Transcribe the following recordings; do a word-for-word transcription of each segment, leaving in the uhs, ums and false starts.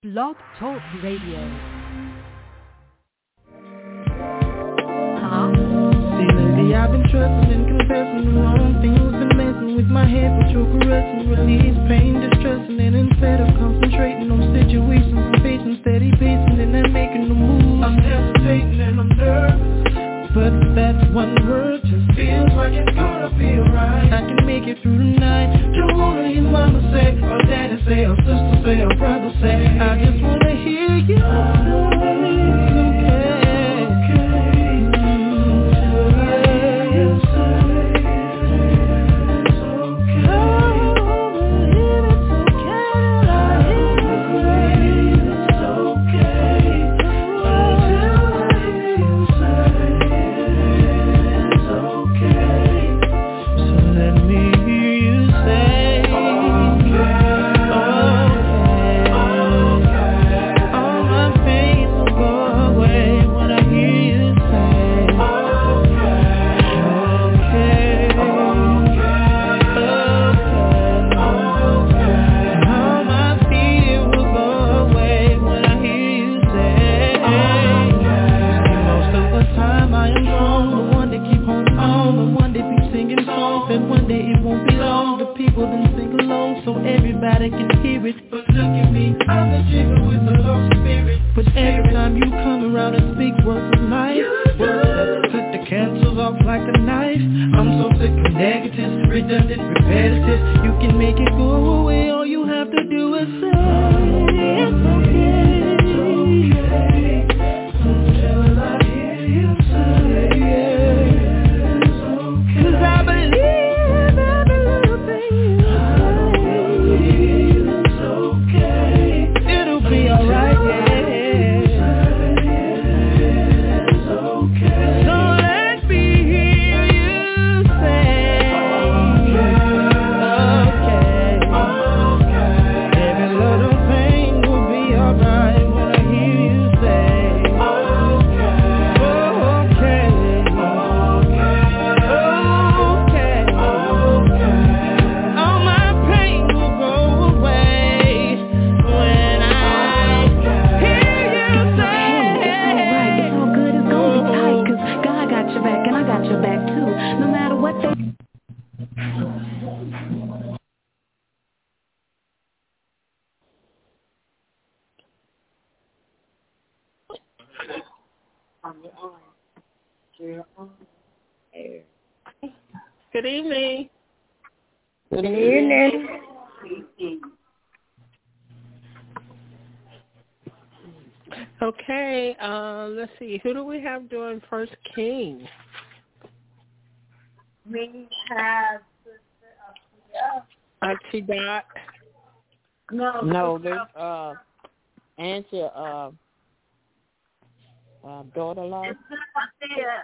Blog Talk Radio. See, lately I've been trusting and confessing the wrong things, been messing with my head, but you're caressing, release pain, distressing, and instead of concentrating on situations I'm facing, steady pacing and I'm making a move. I'm hesitating and I'm nervous, but that one word just feels like it's gonna be alright. I can make it through the night. Don't wanna hear mama say, or daddy say, or sister say, or brother say. I just wanna hear you. It's okay. Good evening. Good evening. Okay, uh, let's see. Who do we have doing First King? We have Sister Auntie Dot. No, no, there's uh, Auntie uh, uh, daughter-in-law. It's Sophia.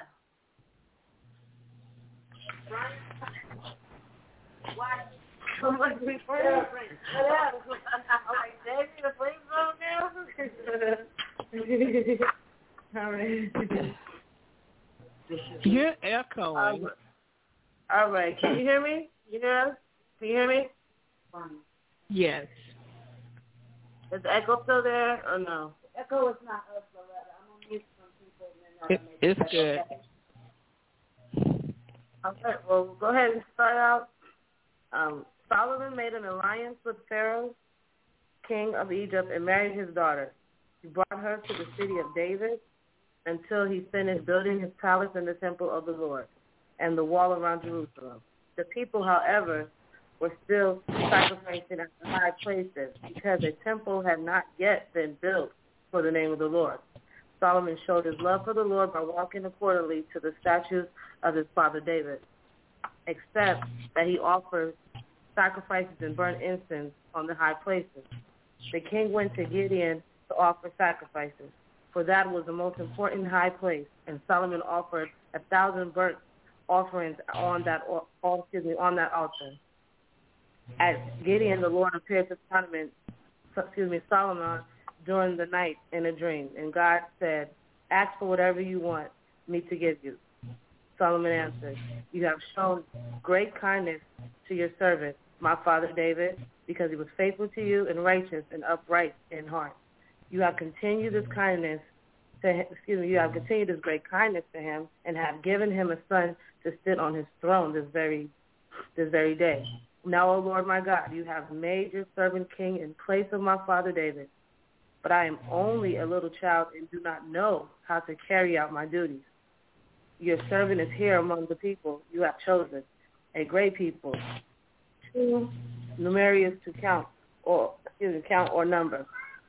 Why? I'm like, we friends. I'm like, Davey, the flames on now? All right. You're echoing. Um, all right. Can you hear me? You hear us? Can you hear me? Yes. Is the echo still there or no? The echo is not us, Loretta. I'm on mute from people. And then It, it's good. Okay, well, we'll go ahead and start out. Um, Solomon made an alliance with Pharaoh, king of Egypt, and married his daughter. He brought her to the city of David until he finished building his palace and the temple of the Lord and the wall around Jerusalem. The people, however, were still sacrificing at the high places because a temple had not yet been built for the name of the Lord. Solomon showed his love for the Lord by walking accordingly to the statutes of his father David, except that he offered sacrifices and burnt incense on the high places. The king went to Gideon to offer sacrifices, for that was the most important high place, and Solomon offered a thousand burnt offerings on that, or, excuse me, on that altar. At Gideon, the Lord appeared to Solomon, excuse me, Solomon during the night in a dream, and God said, "Ask for whatever you want me to give you." Solomon answered, "You have shown great kindness to your servant, my father David, because he was faithful to you and righteous and upright in heart. You have continued this kindness to him, excuse me, you have continued this great kindness to him and have given him a son to sit on his throne this very this very day. Now, O Lord my God, you have made your servant king in place of my father David. But I am only a little child and do not know how to carry out my duties. Your servant is here among the people you have chosen, a great people, too numerous to count or excuse me, count or number.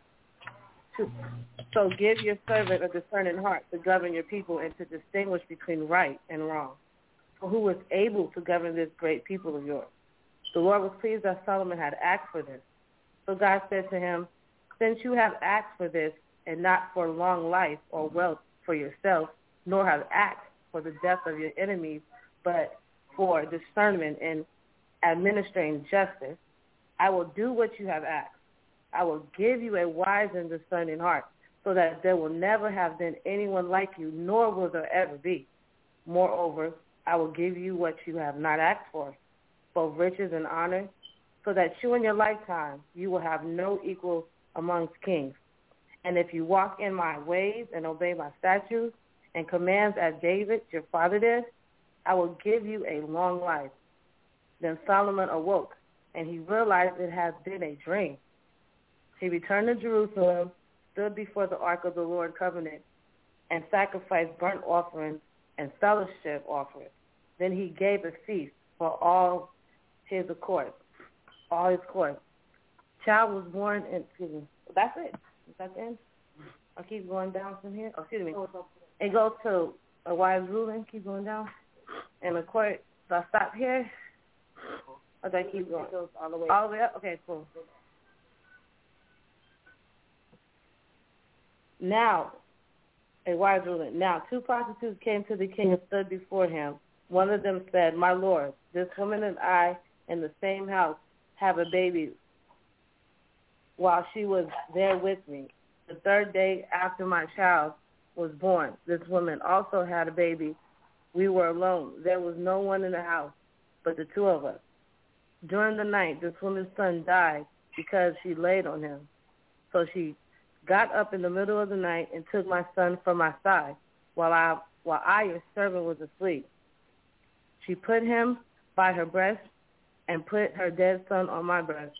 So give your servant a discerning heart to govern your people and to distinguish between right and wrong. For who is able to govern this great people of yours? The Lord was pleased that Solomon had asked for this. So God said to him, since you have asked for this and not for long life or wealth for yourself, nor have asked for the death of your enemies, but for discernment and administering justice, I will do what you have asked. I will give you a wise and discerning heart, so that there will never have been anyone like you, nor will there ever be. Moreover, I will give you what you have not asked for, both riches and honor, so that you in your lifetime you will have no equal amongst kings. And if you walk in my ways and obey my statutes and commands as David, your father did, I will give you a long life. Then Solomon awoke, and he realized it had been a dream. He returned to Jerusalem, stood before the ark of the Lord covenant, and sacrificed burnt offerings and fellowship offerings. Then he gave a feast for all his court, all his court. Child was born in, excuse me, that's it. Is that the end? I'll keep going down from here. Oh, excuse me. It goes to a wise ruling. Keep going down. And the court, so I stop here. Or do I keep going? It goes all the way All the way up? Okay, cool. Now, a wise ruling. Now, two prostitutes came to the king and stood before him. One of them said, my lord, this woman and I in the same house have a baby while she was there with me. The third day after my child was born, this woman also had a baby. We were alone. There was no one in the house but the two of us. During the night, this woman's son died because she laid on him. So she got up in the middle of the night and took my son from my side while I, while I, your servant, was asleep. She put him by her breast and put her dead son on my breast.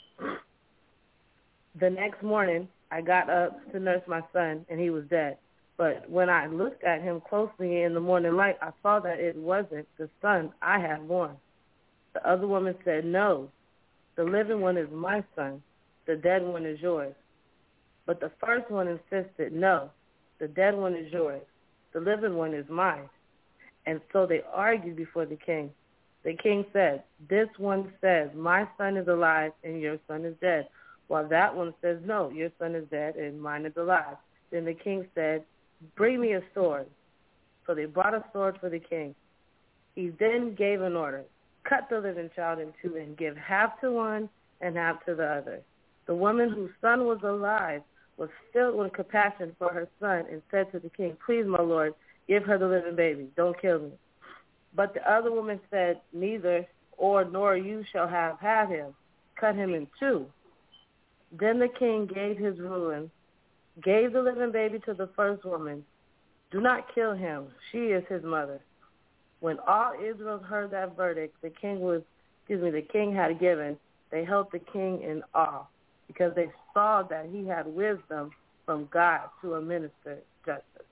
The next morning, I got up to nurse my son, and he was dead. But when I looked at him closely in the morning light, I saw that it wasn't the son I had born. The other woman said, no, the living one is my son. The dead one is yours. But the first one insisted, no, the dead one is yours. The living one is mine. And so they argued before the king. The king said, this one says, my son is alive and your son is dead, while that one says, no, your son is dead and mine is alive. Then the king said, bring me a sword. So they brought a sword for the king. He then gave an order, cut the living child in two and give half to one and half to the other. The woman whose son was alive was filled with compassion for her son and said to the king, please, my lord, give her the living baby. Don't kill me. But the other woman said, neither or nor you shall have had him. Cut him in two. Then the king gave his ruling, gave the living baby to the first woman. Do not kill him. She is his mother. When all Israel heard that verdict, the king was, excuse me, the king had given, they held the king in awe because they saw that he had wisdom from God to administer justice.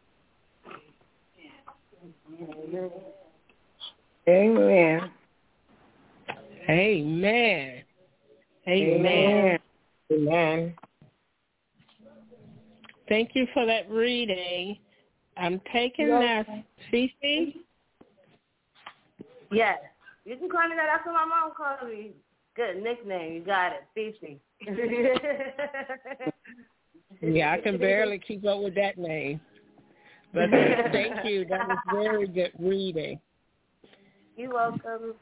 Amen. Amen. Amen. Amen. Thank you for that reading. I'm taking that. Fifi? Yes. You can call me that. That's what my mom called me. Good nickname. You got it. Fifi. Yeah, I can barely keep up with that name. But thank you. That was very good reading. You're welcome.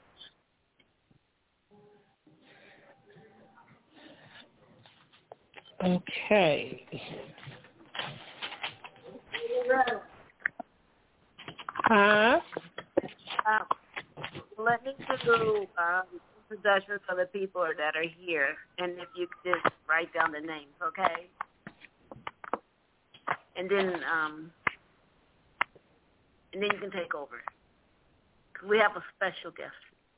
Okay. Huh? Um, let me do um, introductions for the people that are here, and if you could just write down the names, okay? and then um, and then you can take over. We have a special guest.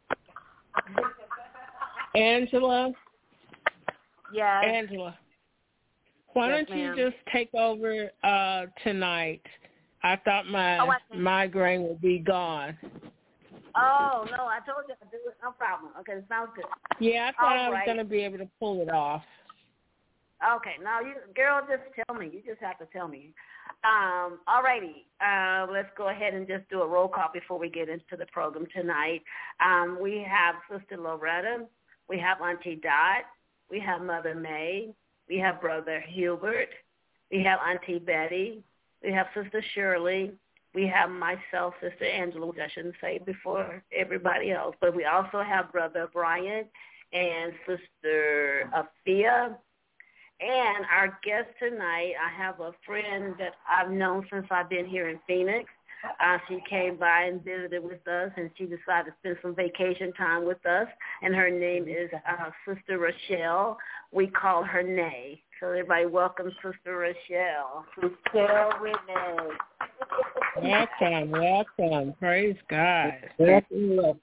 Angela? Yeah. Angela. Why Yes, don't you ma'am. just take over uh, tonight? I thought my Oh, I migraine would be gone. Oh, no, I told you I'd do it. No problem. Okay, it sounds good. Yeah, I thought All I was right. going to be able to pull it off. Okay, now, you, girl, just tell me. You just have to tell me. Um, all righty. Uh, let's go ahead and just do a roll call before we get into the program tonight. Um, we have Sister Loretta. We have Auntie Dot. We have Mother May. We have Brother Hubert. We have Auntie Betty. We have Sister Shirley. We have myself, Sister Angela, which I shouldn't say before everybody else. But we also have Brother Brian and Sister Afia. And our guest tonight, I have a friend that I've known since I've been here in Phoenix. Uh, she came by and visited with us, and she decided to spend some vacation time with us. And her name is uh, Sister Rochelle. We call her Nay. So everybody welcome Sister Rochelle. Sister Renee. Welcome, welcome. Praise God. Praise God.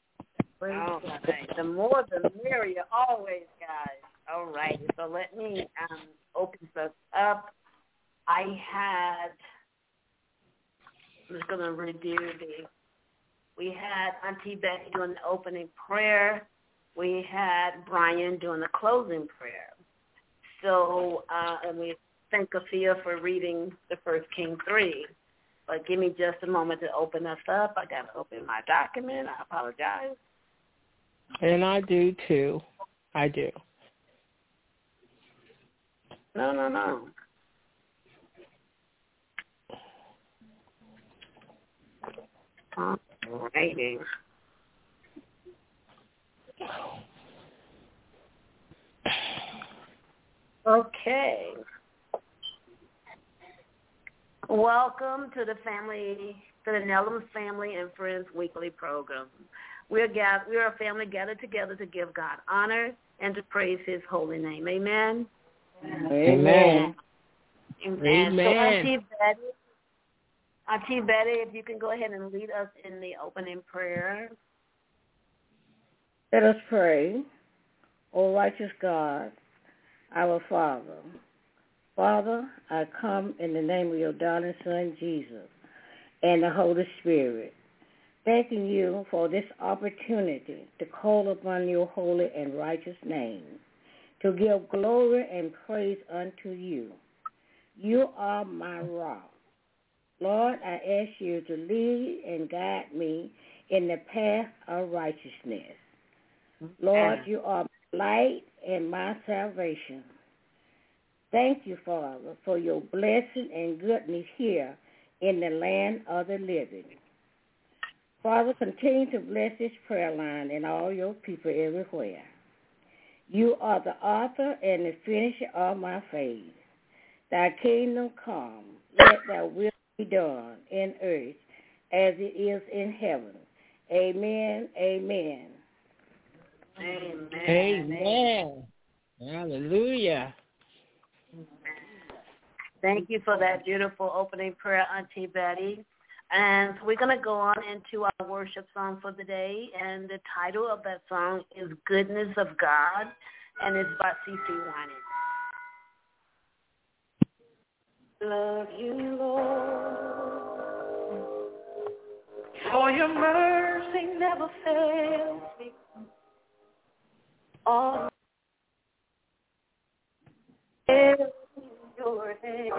The more the merrier always, guys. All right. So let me um, open this up. I had, I'm just going to review the, we had Auntie Betty doing the opening prayer. We had Brian doing the closing prayer. So, uh, and we thank Afia for reading the First King three. But give me just a moment to open us up. I got to open my document. I apologize. And I do, too. I do. No, no, no. All righty. Okay. Welcome to the family, to the Nellums Family and Friends Weekly Program. We're gathered, we're a family gathered together to give God honor and to praise His holy name. Amen. Amen. Amen. Amen. So Auntie Betty, Auntie Betty, if you can go ahead and lead us in the opening prayer. Let us pray. O righteous God, our Father. Father, I come in the name of your darling Son, Jesus, and the Holy Spirit, thanking you for this opportunity to call upon your holy and righteous name, to give glory and praise unto you. You are my rock. Lord, I ask you to lead and guide me in the path of righteousness. Lord, you are my light and my salvation. Thank you, Father, for your blessing and goodness here in the land of the living. Father, continue to bless this prayer line and all your people everywhere. You are the author and the finisher of my faith. Thy kingdom come, let thy will be done in earth as it is in heaven. Amen, amen. Amen. Amen. Hallelujah. Thank you for that beautiful opening prayer, Auntie Betty. And so we're going to go on into our worship song for the day. And the title of that song is Goodness of God, and it's by C C Winans. Love you, Lord, for your mercy never fails me. All in your hand.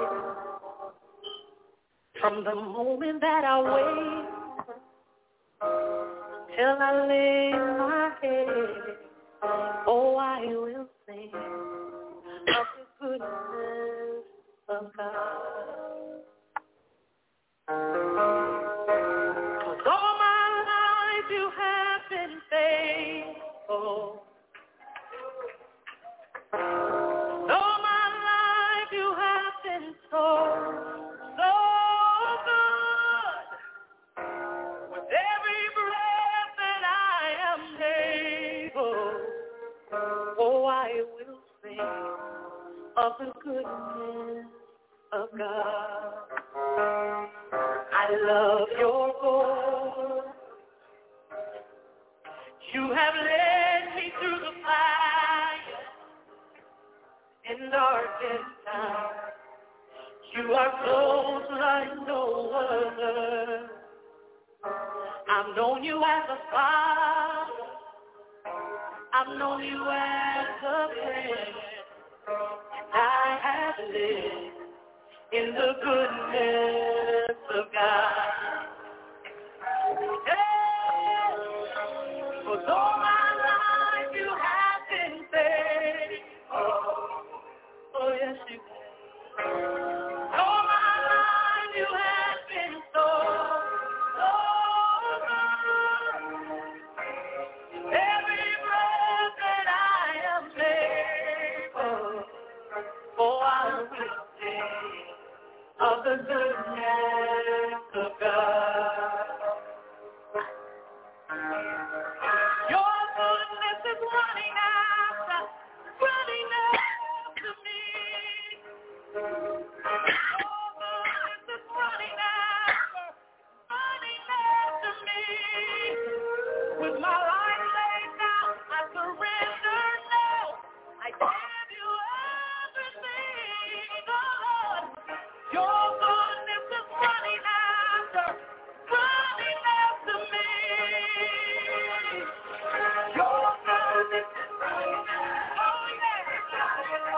From the moment that I wake till I lay my head, oh, I will sing of the goodness of God. 'Cause all my life you have been faithful. All my life you have been so, so good. With every breath that I am able, oh, I will sing of the goodness of God. love your voice. You have led me through the fire in darkest time. You are close like no other. I've known you as a father. I've known you as a friend. I have lived in the goodness of God. Hey, for all my life you have been faithful. Oh yes, you have. All my life you have been so, so good. Every breath that I am able, oh, I will sing of the goodness of God. Your goodness is running after, running after me. Your goodness is running after, running after me. With my life laid down, I surrender now. I give you everything, oh Lord. Your goodness is running after, running after me. Your goodness is running after, oh yeah.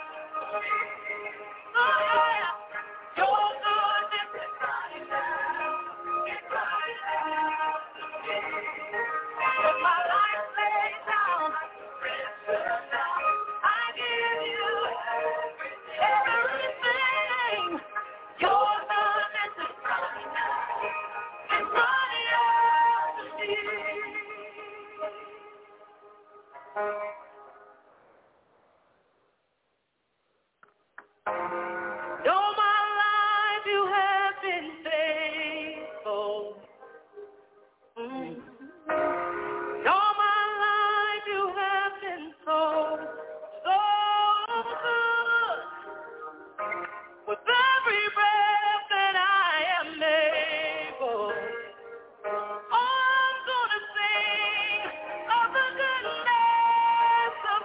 Oh yeah. Your goodness is running after, it's running after me. With my life laid down, I give you everything. Your goodness is running after, it's running after me. All my life you have been faithful. Mm. All my life you have been so, so good. With every breath that I am able, I'm gonna sing of the goodness of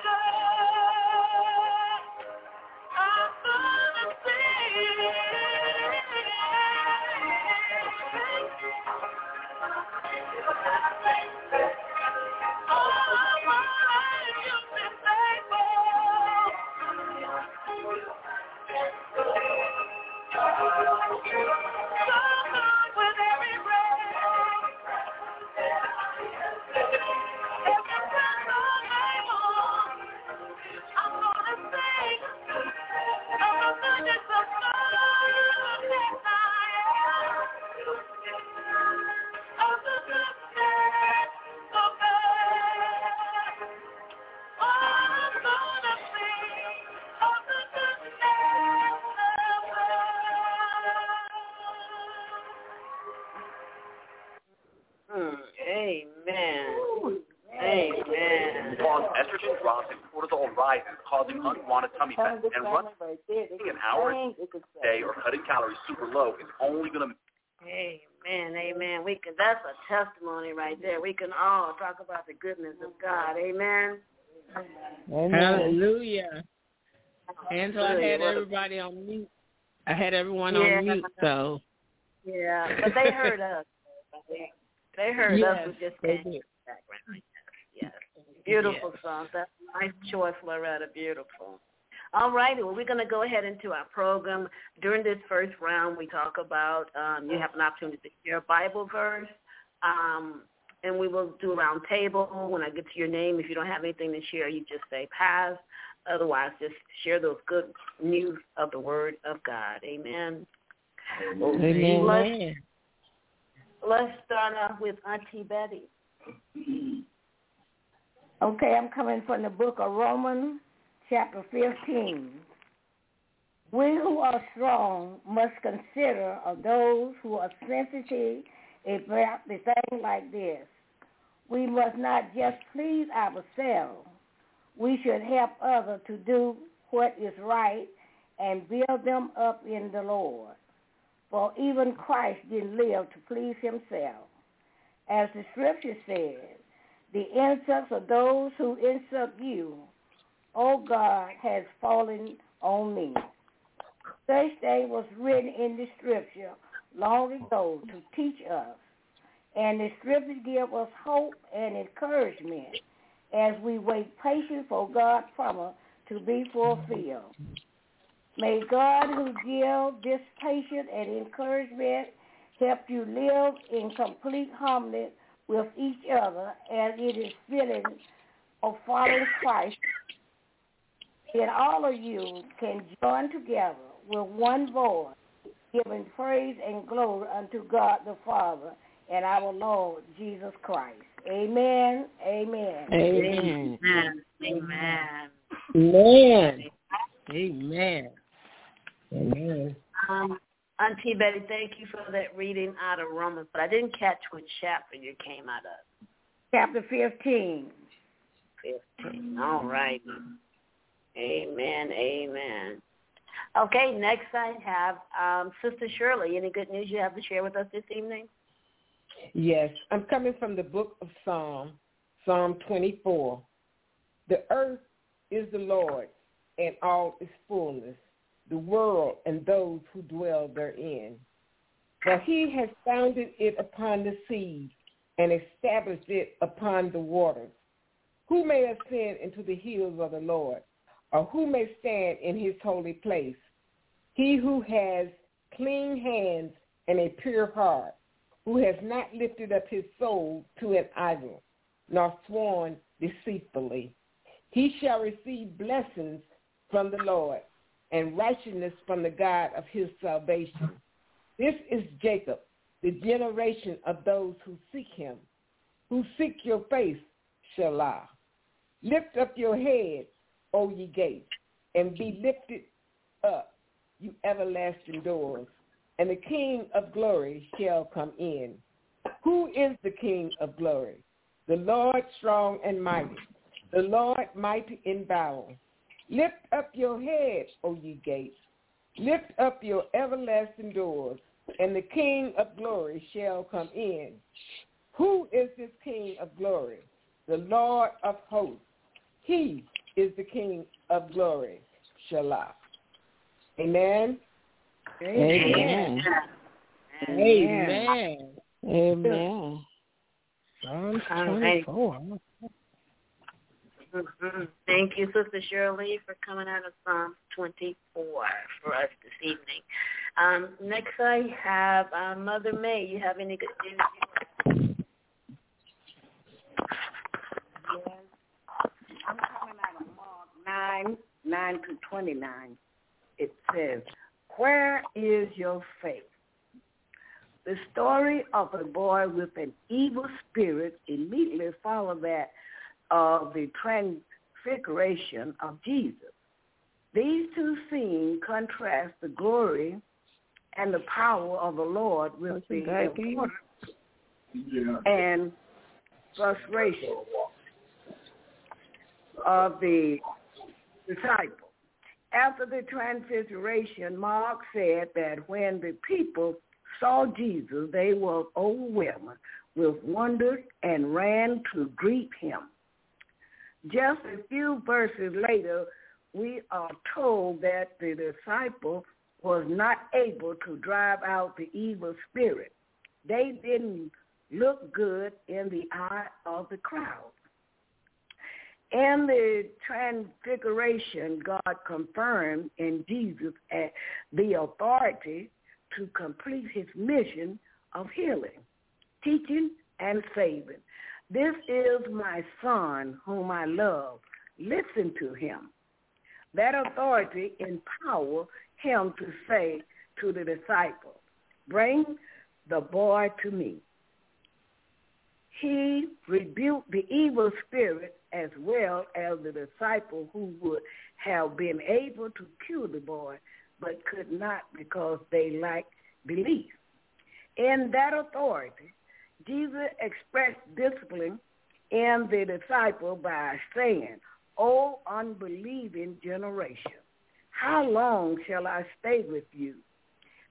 God. I'm gonna sing. All my life you've been faithful. So good with every breath. Every breath I'm able, I'm gonna sing of the goodness of God. Yes, I am. Of the goodness of God. Oh, I'm gonna sing of the goodness of God. Hmm. Amen. Amen. Cause estrogen drops and cortisol rises, causing unwanted tummy fat, and running an hour a day or cutting calories super low is only going to. Amen, amen. We can. That's a testimony right there. We can all talk about the goodness of God. Amen. Amen. Hallelujah. Angela, I had everybody on mute. I had everyone Yeah. on mute, so. Yeah, but they heard us. They heard yes, us with just they saying did. background. Yes. Beautiful Yes. song. That's a nice choice, Loretta. Beautiful. All righty. Well, we're going to go ahead into our program. During this first round, we talk about um, you have an opportunity to share a Bible verse, um, and we will do a round table. When I get to your name, if you don't have anything to share, you just say pass. Otherwise, just share those good news of the Word of God. Amen. Amen. Let's, let's start off with Auntie Betty. Okay, I'm coming from the book of Romans, chapter fifteen. We who are strong must consider of those who are sensitive about the thing like this. We must not just please ourselves. We should help others to do what is right and build them up in the Lord. for even Christ didn't live to please himself. As the scripture says, the insults of those who insult you, O God, has fallen on me. Such thing was written in the scripture long ago to teach us, and the scriptures give us hope and encouragement as we wait patiently for God's promise to be fulfilled. May God, who gives this patience and encouragement, help you live in complete harmony with each other as it is fitting of following Christ. And all of you can join together with one voice, giving praise and glory unto God the Father and our Lord Jesus Christ. Amen. Amen. Amen. Amen. Amen. Amen. Amen. Amen. Um, Auntie Betty, thank you for that reading out of Romans, but I didn't catch which chapter you came out of. Chapter fifteen. fifteen. All right. Amen. Amen. Okay, next I have um, Sister Shirley. Any good news you have to share with us this evening? Yes, I'm coming from the book of Psalm, Psalm twenty-four. The earth is the Lord's and all its fullness, the world and those who dwell therein. For he has founded it upon the seas and established it upon the waters. Who may ascend into the hills of the Lord, or who may stand in his holy place? He who has clean hands and a pure heart, who has not lifted up his soul to an idol, nor sworn deceitfully. He shall receive blessings from the Lord and righteousness from the God of his salvation. This is Jacob, the generation of those who seek him, who seek your face, Shelah. Lift up your head, O ye gates, and be lifted up, you everlasting doors, and the King of glory shall come in. Who is the King of glory? The Lord strong and mighty, the Lord mighty in battle. Lift up your head, O ye gates. Lift up your everlasting doors, and the King of glory shall come in. Who is this King of glory? The Lord of hosts. He is the King of glory. Shelah. Amen. Amen. Amen. Amen. Psalm twenty-four. Mm-hmm. Thank you, Sister Shirley, for coming out of Psalm twenty-four for us this evening. Um, next I have uh, Mother May. You have any good news? Yes. I'm coming out of Mark nine, nine to twenty-nine. It says, "Where is your faith?" The story of a boy with an evil spirit immediately followed that of the transfiguration of Jesus. These two scenes contrast the glory and the power of the Lord with the importance and frustration of the disciple. After the transfiguration, Mark said that when the people saw Jesus, they were overwhelmed with wonder and ran to greet him. Just a few verses later, we are told that the disciple was not able to drive out the evil spirit. They didn't look good in the eye of the crowd. In the transfiguration, God confirmed in Jesus the authority to complete his mission of healing, teaching, and saving. "This is my son whom I love. Listen to him." That authority empowered him to say to the disciple, "Bring the boy to me." He rebuked the evil spirit as well as the disciple who would have been able to cure the boy, but could not because they lacked belief. In that authority, Jesus expressed discipline in the disciple by saying, "O unbelieving generation, how long shall I stay with you?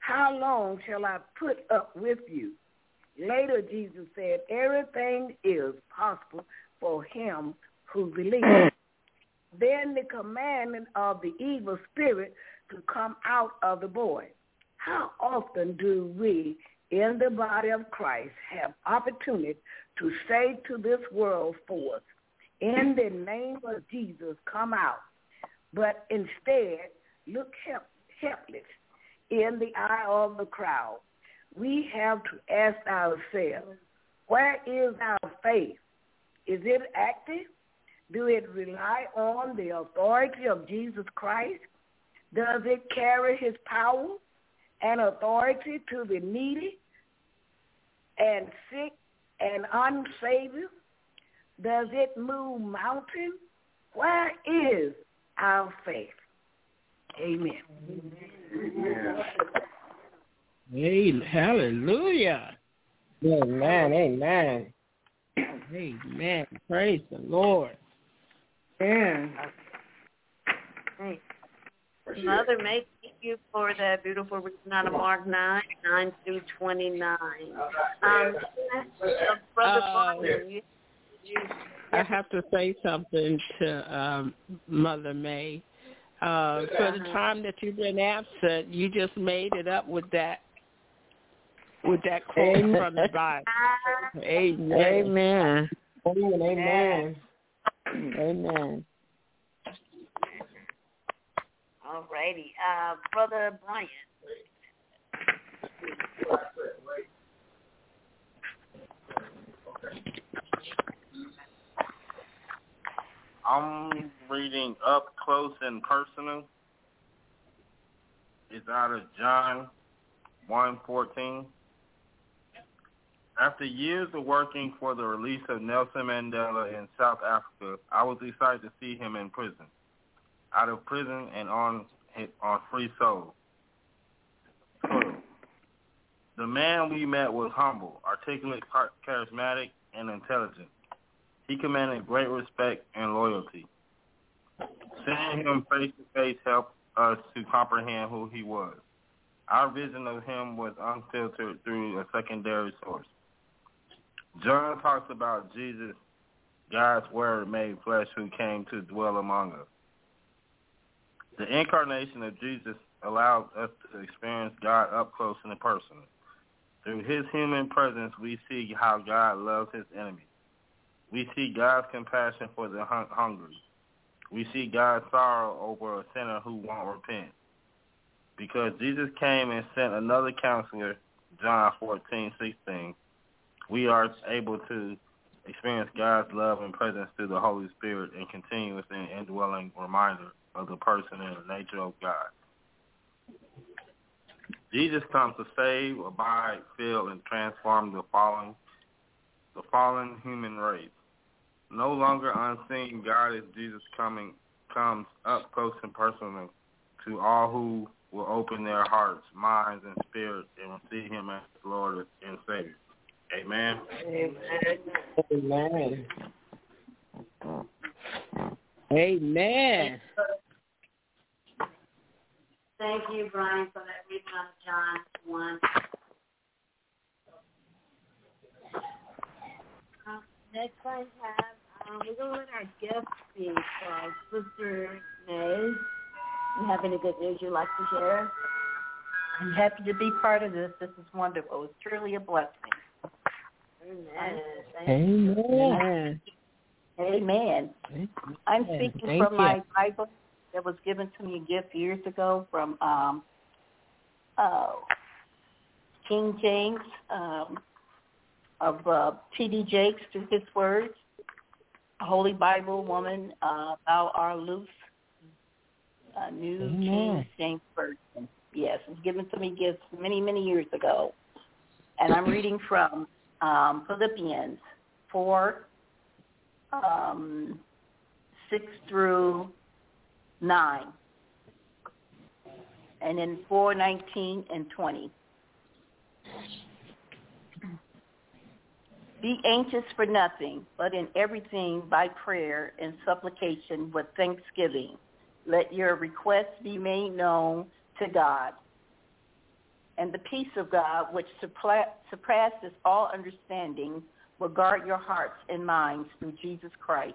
how long shall I put up with you? Later, Jesus said, everything is possible for him who believes. Then the commandment of the evil spirit to come out of the boy. How often do we in the body of Christ have opportunity to say to this world force, in the name of Jesus, come out, but instead look help, helpless in the eye of the crowd? We have to ask ourselves, where is our faith? Is it active? Do it rely on the authority of Jesus Christ? Does it carry his power and authority to the needy and sick and unsaved? Does it move mountains? Where is our faith? Amen. Amen. Hey, hallelujah. Amen. Amen. Amen. Praise the Lord. Yeah. Hey. Mother, May, thank you for that beautiful reading out of Mark nine, nine through twenty-nine. Um, Brother Uh, Brian, you, you, I have to say something to um, Mother May. Uh, for the time that you've been absent, you just made it up with that with that quote Amen. from the Bible. Amen. Amen. Amen. Amen. Amen. all righty. Uh, Brother Brian. I'm reading Up Close and Personal. It's out of John one fourteen. After years of working for the release of Nelson Mandela in South Africa, I was excited to see him in prison, out of prison and on on free soul. The man we met was humble, articulate, charismatic, and intelligent. He commanded great respect and loyalty. Seeing him face to face helped us to comprehend who he was. Our vision of him was unfiltered through a secondary source. John talks about Jesus, God's word made flesh, who came to dwell among us. The incarnation of Jesus allows us to experience God up close and personal. Through his human presence, we see how God loves his enemies. We see God's compassion for the hun- hungry. We see God's sorrow over a sinner who won't repent. Because Jesus came and sent another counselor, John fourteen sixteen, we are able to experience God's love and presence through the Holy Spirit and continuous and indwelling reminder of the person and the nature of God. Jesus comes to save, abide, fill, and transform the fallen, the fallen human race. No longer unseen, God is Jesus coming comes up close and personal to all who will open their hearts, minds, and spirits and receive him as Lord and Savior. Amen. Amen. Amen. Thank you, Brian, for that reading out of John one. Uh, next I have, um, we're going to let our guest speak. Uh, Sister May, you have any good news you'd like to share? I'm happy to be part of this. This is wonderful. It's truly a blessing. Amen. Amen. Amen. I'm speaking Thank from you. my Bible that was given to me a gift years ago from um, uh, King James um, of uh, T D Jakes through his words. Holy Bible woman, uh, thou art loose. Uh, New Amen. King James Version. Yes, it was given to me gifts many, many years ago. And I'm reading from um, Philippians four, um, six through nine, and then four, nineteen, and twenty. Be anxious for nothing, but in everything by prayer and supplication with thanksgiving. Let your requests be made known to God. And the peace of God, which surpasses all understanding, will guard your hearts and minds through Jesus Christ.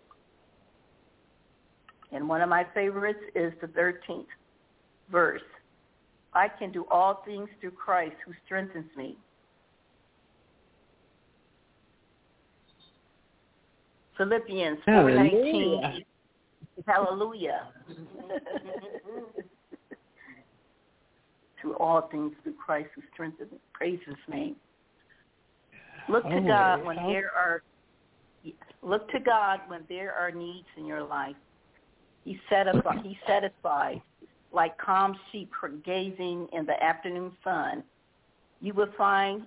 And one of my favorites is the thirteenth verse. I can do all things through Christ who strengthens me. Philippians four nineteen. Hallelujah. To all things through Christ who strengthens me. Praise his name. Look to Oh, God when how- there are look to God when there are needs in your life. He satisfies, he satisfies like calm sheep gazing in the afternoon sun. You will find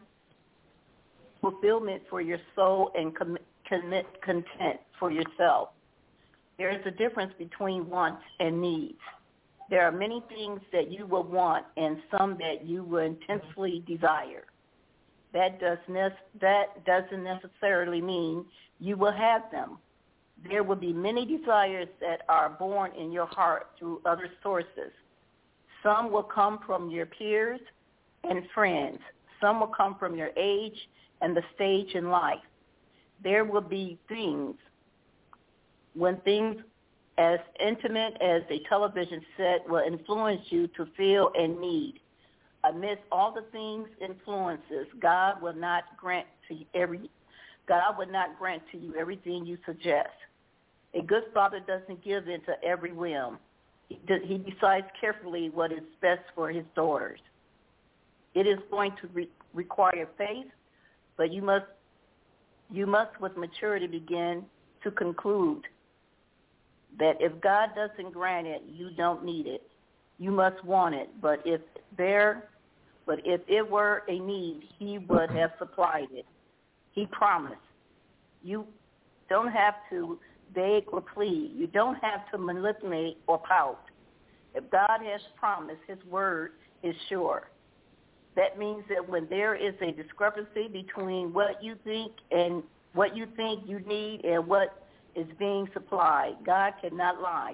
fulfillment for your soul and com- commit content for yourself. There is a difference between wants and needs. There are many things that you will want and some that you will intensely desire. That does ne- that doesn't necessarily mean you will have them. There will be many desires that are born in your heart through other sources. Some will come from your peers and friends. Some will come from your age and the stage in life. There will be things, when things as intimate as a television set will influence you to feel and need. Amidst all the things influences, God will not grant to you every God will not grant to you everything you suggest. A good father doesn't give in to every whim. He, does, he decides carefully what is best for his daughters. It is going to re- require faith, but you must you must with maturity begin to conclude that if God doesn't grant it, you don't need it. You must want it. But if there, but if it were a need, he would have supplied it. He promised. You don't have to beg or plead. You don't have to manipulate or pout. If God has promised, his word is sure. That means that when there is a discrepancy between what you think and what you think you need and what is being supplied, God cannot lie.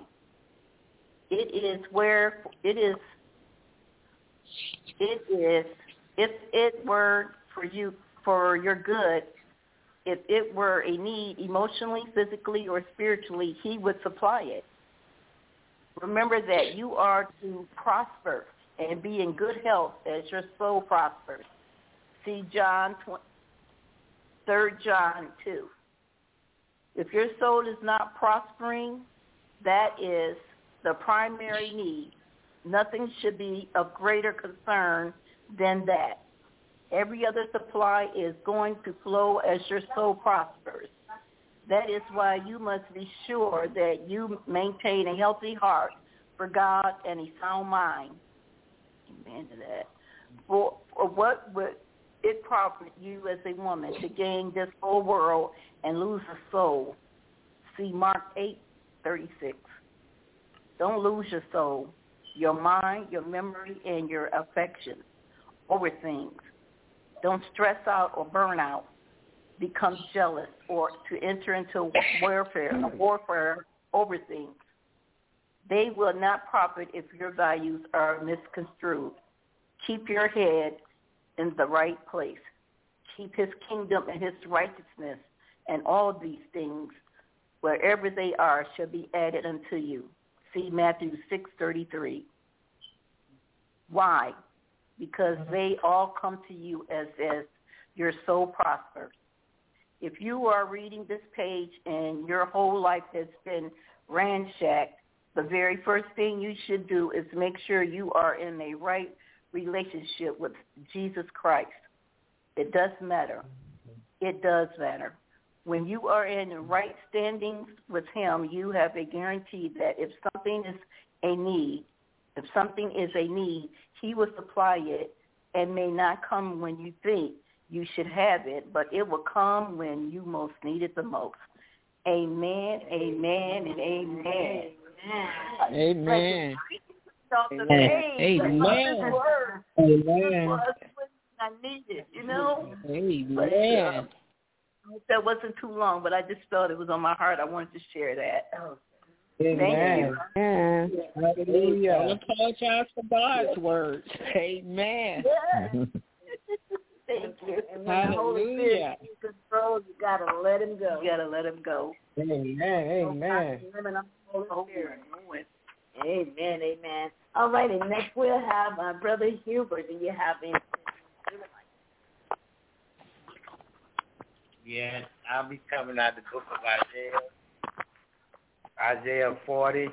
It is where it is. It is. If it were for you, for your good, if it were a need emotionally, physically, or spiritually, he would supply it. Remember that you are to prosper and be in good health as your soul prospers. See John, third John two. If your soul is not prospering, that is the primary need. Nothing should be of greater concern than that. Every other supply is going to flow as your soul prospers. That is why you must be sure that you maintain a healthy heart for God and a sound mind. Amen to that. For, for what would it profit you as a woman to gain this whole world and lose a soul? See Mark eight thirty-six. Don't lose your soul, your mind, your memory, and your affection over things. Don't stress out or burn out, become jealous, or to enter into warfare, warfare over things. They will not profit if your values are misconstrued. Keep your head in the right place. Keep his kingdom and his righteousness, and all these things, wherever they are, shall be added unto you. See Matthew six thirty-three. Why? Because they all come to you as, as your soul prospers. If you are reading this page and your whole life has been ransacked, the very first thing you should do is make sure you are in a right relationship with Jesus Christ. It does matter. It does matter. When you are in the right standings with him, you have a guarantee that if something is a need, if something is a need, he will supply it and may not come when you think you should have it, but it will come when you most need it the most. Amen, amen, and amen. Amen. Amen. Amen. Amen. I need it, you know? Amen. But, uh, that wasn't too long, but I just felt it was on my heart. I wanted to share that. Amen. Thank you. Hallelujah. Don't apologize for God's words. Amen. Yeah. Thank you. And when the Holy Spirit is in control, you gotta let him go. You gotta let him go. Amen. Amen. Amen. Amen. All righty. Next we'll have uh, Brother Hubert. Do you have anything? Yes, I'll be coming out the book of Isaiah. Isaiah forty.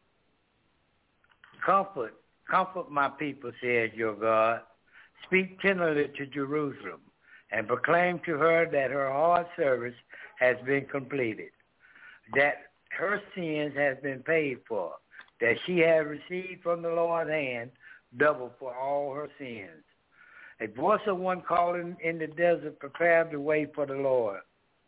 Comfort, comfort my people, says your God. Speak tenderly to Jerusalem, and proclaim to her that her hard service has been completed, that her sins have been paid for, that she has received from the Lord's hand double for all her sins. A voice of one calling in the desert, prepare the way for the Lord.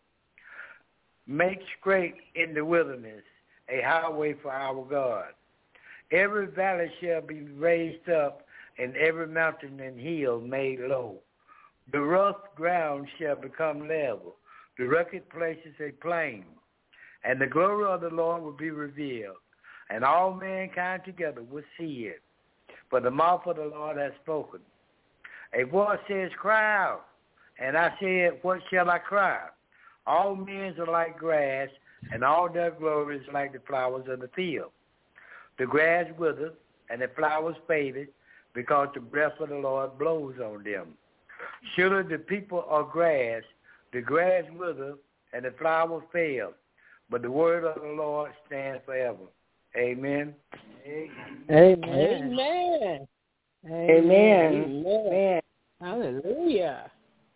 Make straight in the wilderness a highway for our God. Every valley shall be raised up, and every mountain and hill made low. The rough ground shall become level, the rugged places a plain, and the glory of the Lord will be revealed, and all mankind together will see it. For the mouth of the Lord has spoken. A voice says, cry out. And I said, what shall I cry? All men are like grass, and all their glory is like the flowers of the field. The grass withereth, and the flowers faded, because the breath of the Lord blows on them. Surely the people are grass, the grass withereth, and the flowers fail, but the word of the Lord stands forever. Amen. Amen. Amen. Amen. Amen. Hallelujah.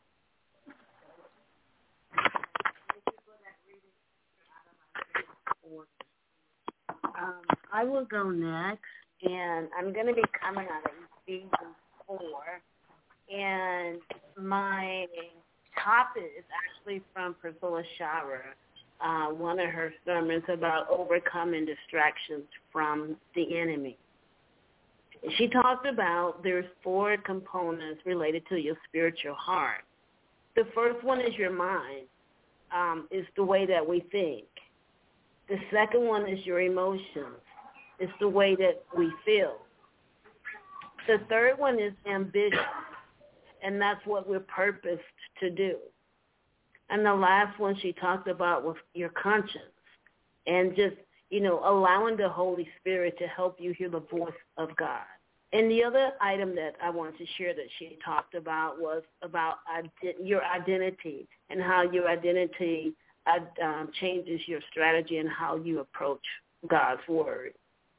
Um, I will go next, and I'm going to be coming out of Ephesians four, and my topic is actually from Priscilla Schauer, uh, one of her sermons about overcoming distractions from the enemy. She talked about there's four components related to your spiritual heart. The first one is your mind, um, is the way that we think. The second one is your emotions. It's the way that we feel. The third one is ambition, and that's what we're purposed to do. And the last one she talked about was your conscience, and just, you know, allowing the Holy Spirit to help you hear the voice of God. And the other item that I wanted to share that she talked about was about your identity and how your identity uh, um, changes your strategy and how you approach God's word.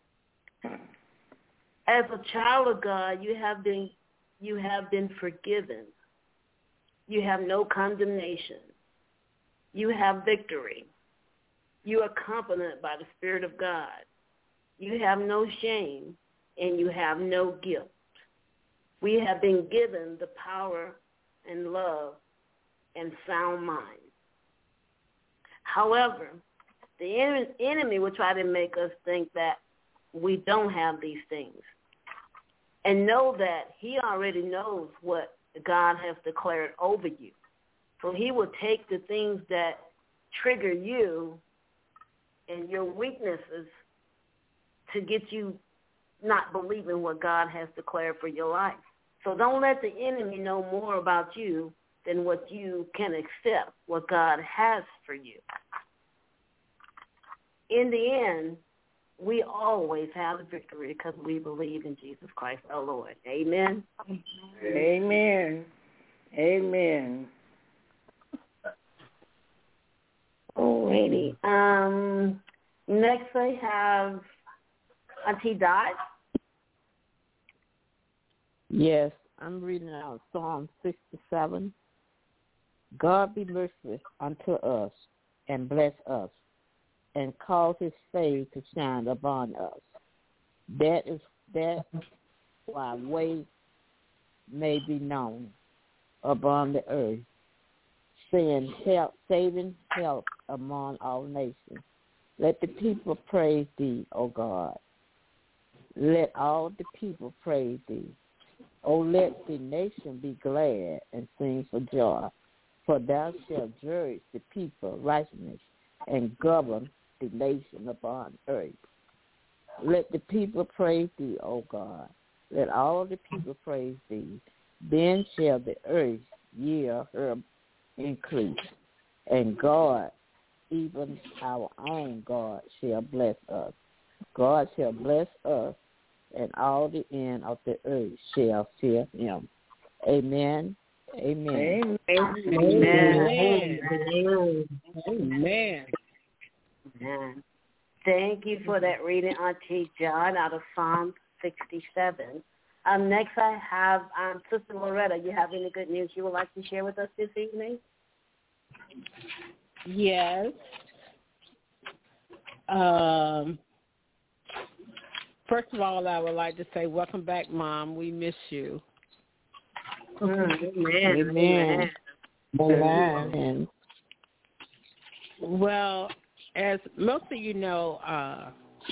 As a child of God, you have been you have been forgiven. You have no condemnation. You have victory. You are confident by the Spirit of God. You have no shame, and you have no guilt. We have been given the power and love and sound mind. However, the enemy will try to make us think that we don't have these things, and know that he already knows what God has declared over you. So he will take the things that trigger you and your weaknesses to get you not believing what God has declared for your life. So don't let the enemy know more about you than what you can accept, what God has for you. In the end, we always have the victory because we believe in Jesus Christ our Lord. Amen? Amen. Amen. Alrighty. Um, next I have Auntie Dot. Yes, I'm reading out Psalm sixty-seven. God be merciful unto us and bless us, and cause his face to shine upon us. That is that why way may be known upon the earth, saying help, saving help among all nations. Let the people praise thee, O God. Let all the people praise thee. O let the nation be glad and sing for joy, for thou shalt judge the people righteousness and govern the nation upon earth. Let the people praise thee, O God. Let all the people praise thee. Then shall the earth yield her increase. And God, even our own God, shall bless us. God shall bless us, and all the end of the earth shall fear him. Amen. Amen. Amen. Amen. Amen. Amen. Amen. Thank you for that reading, Auntie John, out of Psalm sixty-seven. Um, next I have um, Sister Loretta. You have any good news you would like to share with us this evening? Yes. Um, first of all, I would like to say welcome back, Mom. We miss you. Amen. Amen. Amen. Well, as most of you know, uh,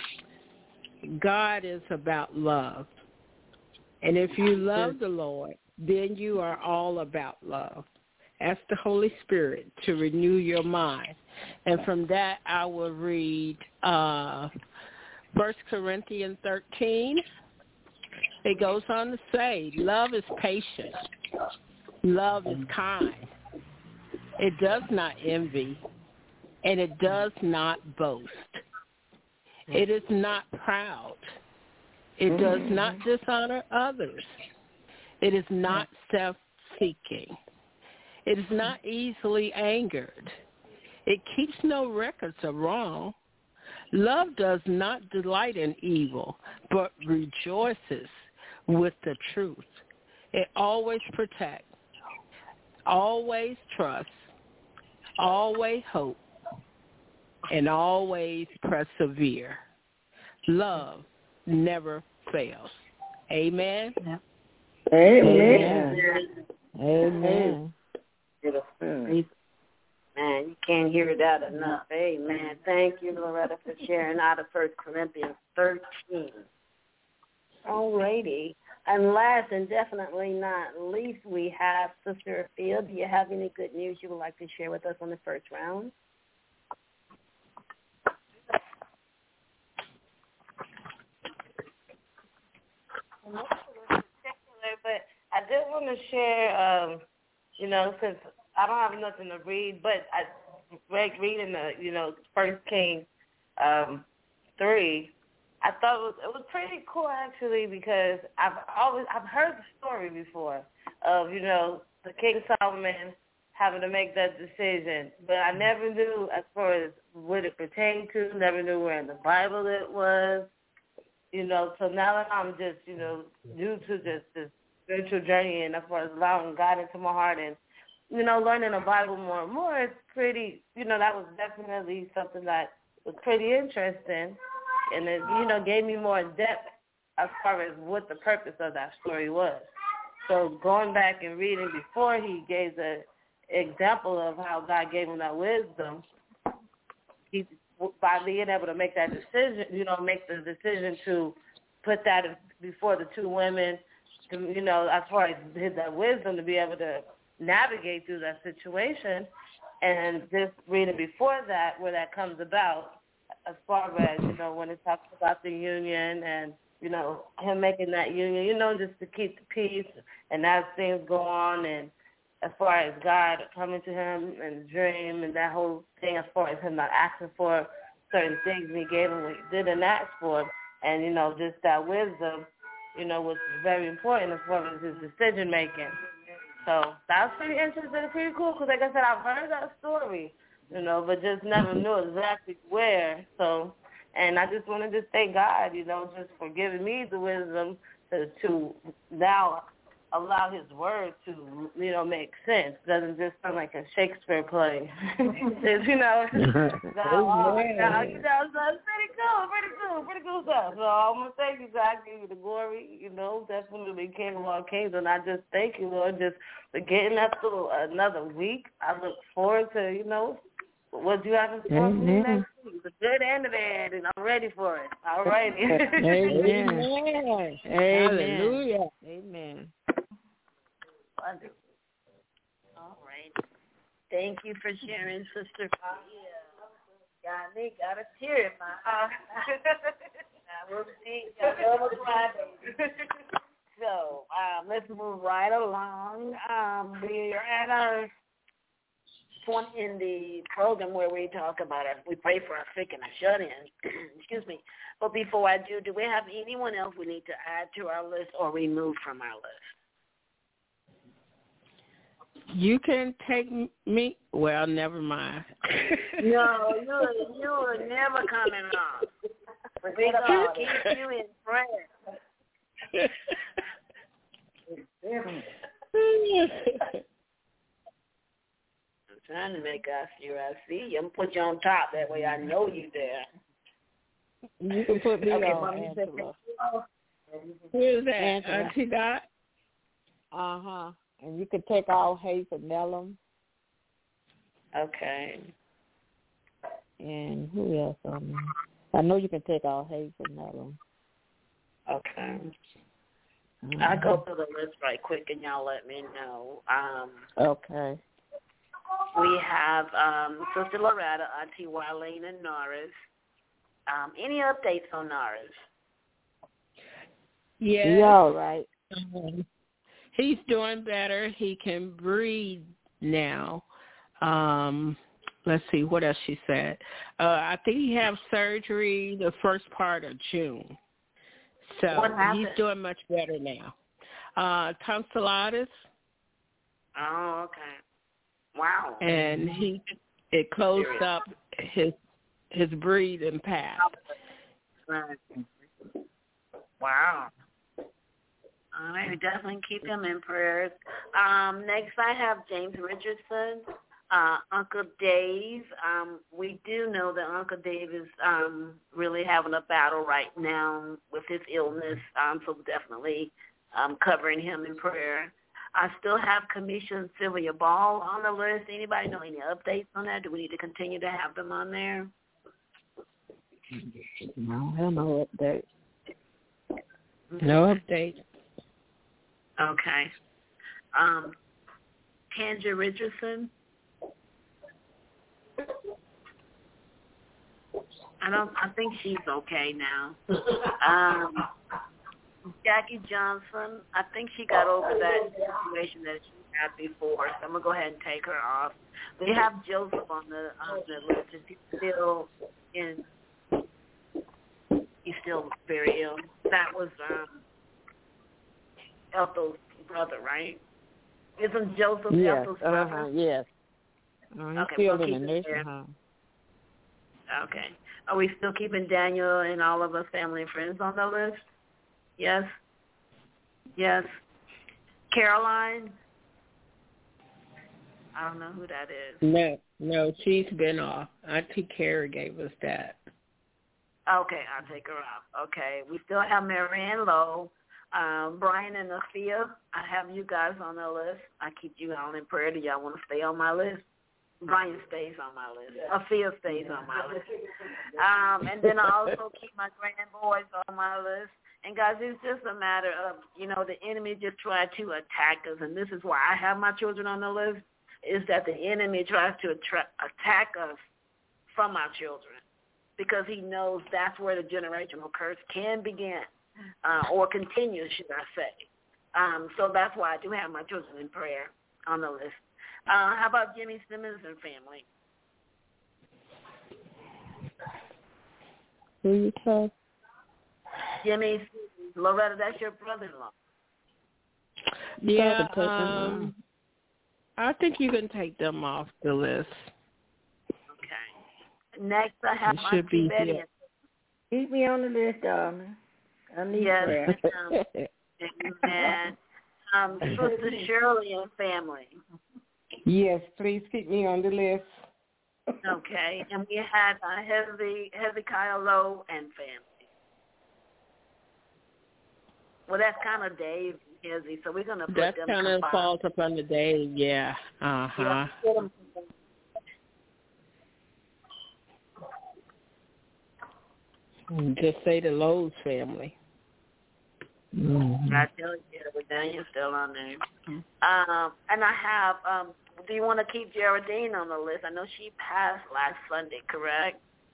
God is about love. And if you love the Lord, then you are all about love. Ask the Holy Spirit to renew your mind. And from that, I will read uh, First Corinthians thirteen. It goes on to say, love is patient. Love is kind. It does not envy, and it does not boast. It is not proud. It does not dishonor others. It is not self-seeking. It is not easily angered. It keeps no records of wrong. Love does not delight in evil, but rejoices with the truth. It always protects, always trusts, always hope, and always persevere. Love never fails. Amen. Amen. Amen. Amen. Beautiful. Man, you can't hear that enough. Amen. Thank you, Loretta, for sharing out of First Corinthians thirteen. All righty. And last and definitely not least, we have Sister Phil. Do you have any good news you would like to share with us on the first round? Not particular, but I did want to share, um, you know, since I don't have nothing to read, but I read reading the, you know, First Kings um, three. I thought it was, it was pretty cool actually because I've always I've heard the story before of, you know, the King Solomon having to make that decision, but I never knew as far as what it pertained to. Never knew where in the Bible it was. You know, so now that I'm just, you know, new to this, this spiritual journey and as far as allowing God into my heart and, you know, learning the Bible more and more, it's pretty, you know, that was definitely something that was pretty interesting. And it, you know, gave me more depth as far as what the purpose of that story was. So going back and reading before he gave the example of how God gave him that wisdom, he, by being able to make that decision, you know, make the decision to put that before the two women, to, you know, as far as his that wisdom to be able to navigate through that situation. And just reading before that, where that comes about, as far as, you know, when it talks about the union and, you know, him making that union, you know, just to keep the peace and as things go on, and as far as God coming to him in a dream and that whole thing, as far as him not asking for certain things and he gave him what he didn't ask for, and, you know, just that wisdom, you know, was very important as far as his decision making. So that was pretty interesting and pretty cool because, like I said, I've heard that story, you know, but just never knew exactly where. So, and I just wanted to thank God, you know, just for giving me the wisdom to, to now allow his word to, you know, make sense. Doesn't just sound like a Shakespeare play. It's, you know, so, oh, you know, you know, so it's pretty cool, pretty cool, pretty cool stuff. So I'm going to thank you, God, give you the glory, you know, definitely King of all kings. And I just thank you, Lord, just for getting up to another week. I look forward to, you know, what you have in store for me next week. The good and the bad, and I'm ready for it. All righty. Amen. Amen. Hallelujah. Amen. Wonderful. All right. Thank you for sharing, Sister. got me, got a tear in my eye. I will see, got another Friday. So um, let's move right along. Um, we are at our point in the program where we talk about it. We pray for our sick and our shut-in. Excuse me. But before I do, do we have anyone else we need to add to our list or remove from our list? You can take me. Well, never mind. No, you you are never coming off. We're going to keep you in prayer. I'm trying to make us sure I see you. I'm going to put you on top. That way I know you there. You can put me okay, on, Angela. Who is that, Angela. Auntie Dot? Uh-huh. And you can take all Hazel Mellum. Okay. And who else on there? I know you can take all Hazel Mellum. Okay. Mm-hmm. I'll go through the list right quick and y'all let me know. Um, okay. We have um, Sister Loretta, Auntie Wileen, and Norris. Um, any updates on Norris? Yes. He all right. Um, he's doing better. He can breathe now. Um, let's see, what else she said. Uh, I think he has surgery the first part of June. So he's doing much better now. Uh, tonsillitis. Oh, okay. Wow. And he it closed Serious. up his his breathing path. Wow. All right, we definitely keep him in prayers. Um, next, I have James Richardson, uh, Uncle Dave. Um, we do know that Uncle Dave is um, really having a battle right now with his illness, um, so definitely um, covering him in prayer. I still have Commissioner Sylvia Ball on the list. Anybody know any updates on that? Do we need to continue to have them on there? No, I have no update. No update. Okay. Um, Tanja Richardson. I don't. I think she's okay now. Um, Jackie Johnson. I think she got over that situation that she had before, so I'm gonna go ahead and take her off. We have Joseph on the on the list. He's still in. He's still very ill. That was um, Ethel's brother, right? Isn't Joseph yes, Ethel's brother? Uh-huh, yes. Uh, he's okay, still we'll in the keep nursing home. Okay. Are we still keeping Daniel and all of us family and friends on the list? Yes? Yes. Caroline? I don't know who that is. No, no, she's been off. Auntie Carrie gave us that. Okay, I'll take her off. Okay. We still have Marianne Lowe, um, Brian and Athea. I have you guys on the list. I keep you all in prayer. Do y'all want to stay on my list? Brian stays on my list. Athea stays on my list. Um, and then I also keep my grand boys on my list. And, guys, it's just a matter of, you know, the enemy just tried to attack us. And this is why I have my children on the list, is that the enemy tries to attra- attack us from our children because he knows that's where the generational curse can begin uh, or continue, should I say. Um, so that's why I do have my children in prayer on the list. Uh, how about Jimmy Simmons and family? Who you tell? Jimmy, Loretta, that's your brother-in-law. Yeah, um, I think you can take them off the list. Okay. Next, I have it my should be Betty. here. Keep me on the list, darling. I need yes, prayer. Um, and um, Sister Shirley and family. Yes, please keep me on the list. Okay, and we had uh, Hezekiah, Hezekiah Lowe and family. Well, that's kind of Dave, Hezzy, so we're going to put That's them kind of combined. falls upon the day, yeah. Uh-huh. Yeah, just say the Lowe's family. Mm-hmm. I tell you, but Daniel's still on there. Um, and I have, um, do you want to keep Geraldine on the list? I know she passed last Sunday, correct?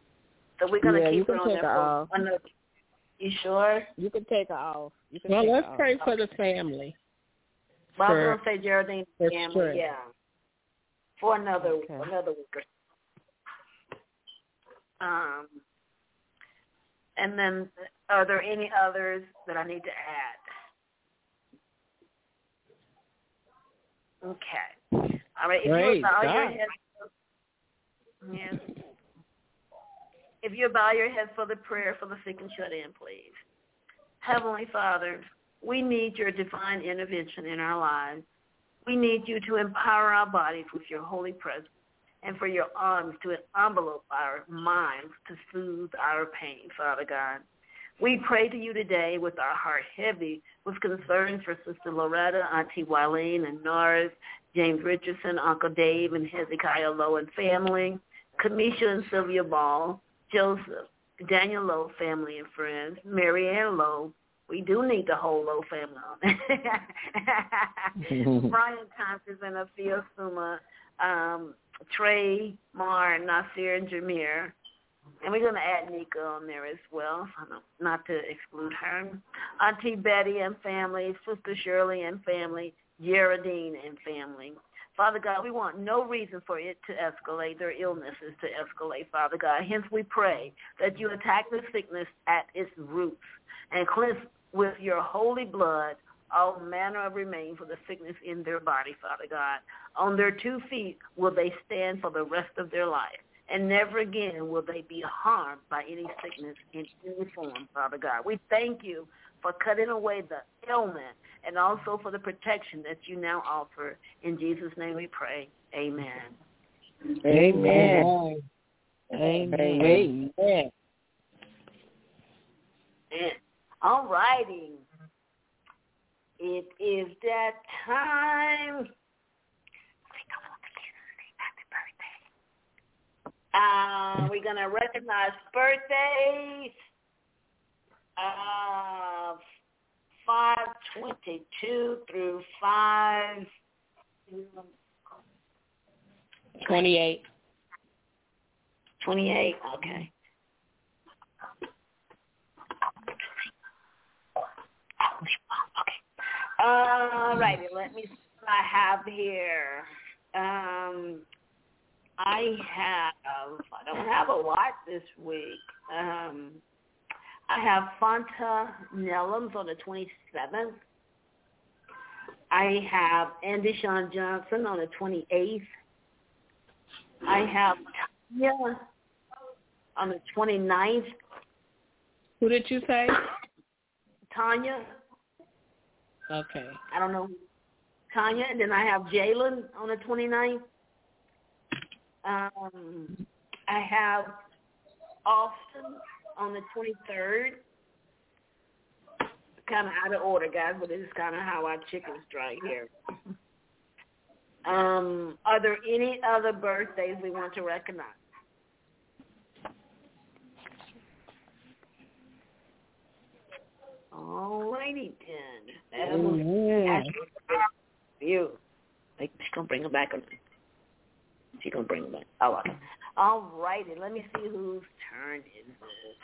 So we're going to yeah, keep you her can on take there her for off. another. You sure? You can take her off. You can well, take let's her pray off. for the family. Well, for, I was going to say Geraldine's family, strength. yeah. For another Okay. another week or so. Um, and then are there any others that I need to add? Okay. All right. If Praise you bow God. your head, yes. If you bow your head for the prayer for the sick and shut in, please. Heavenly Father, we need your divine intervention in our lives. We need you to empower our bodies with your holy presence and for your arms to envelope our minds to soothe our pain, Father God. We pray to you today with our heart heavy with concerns for Sister Loretta, Auntie Wileen and Norris, James Richardson, Uncle Dave, and Hezekiah Lowe and family, Kamisha and Sylvia Ball, Joseph, Daniel Lowe family and friends, Mary Ann Lowe. We do need the whole Lowe family on. Brian Thompson and Afia Suma, um, Trey, Mar, Nasir, and Jameer. And we're going to add Nika on there as well, not to exclude her. Auntie Betty and family, Sister Shirley and family, Geraldine and family. Father God, we want no reason for it to escalate, their illnesses to escalate, Father God. Hence we pray that you attack the sickness at its roots and cleanse with your holy blood all manner of remains of the sickness in their body, Father God. On their two feet will they stand for the rest of their life, and never again will they be harmed by any sickness in any form, Father God. We thank you for cutting away the ailment and also for the protection that you now offer. In Jesus' name we pray. Amen. Amen. Amen. Amen. Amen. All righty. It is that time. Uh, we're going to recognize birthdays. Uh, five twenty-two through five twenty-eight. twenty-eight, okay. All righty, let me see what I have here. Um, I have, I don't have a lot this week. Um, I have Fanta Nellums on the twenty-seventh. I have Andy Sean Johnson on the twenty-eighth. I have Tanya on the twenty-ninth. Who did you say? Tanya. Okay. I don't know. Tanya. And then I have Jalen on the twenty-ninth. Um, I have Austin on the twenty-third. Kind of out of order, guys, but this is kind of how our chickens dry here. Um, are there any other birthdays we want to recognize? All righty then. That was Yeah. you. Like, she's going to bring them back. She's going to bring them back. Oh, okay. All righty. Let me see whose turn is it.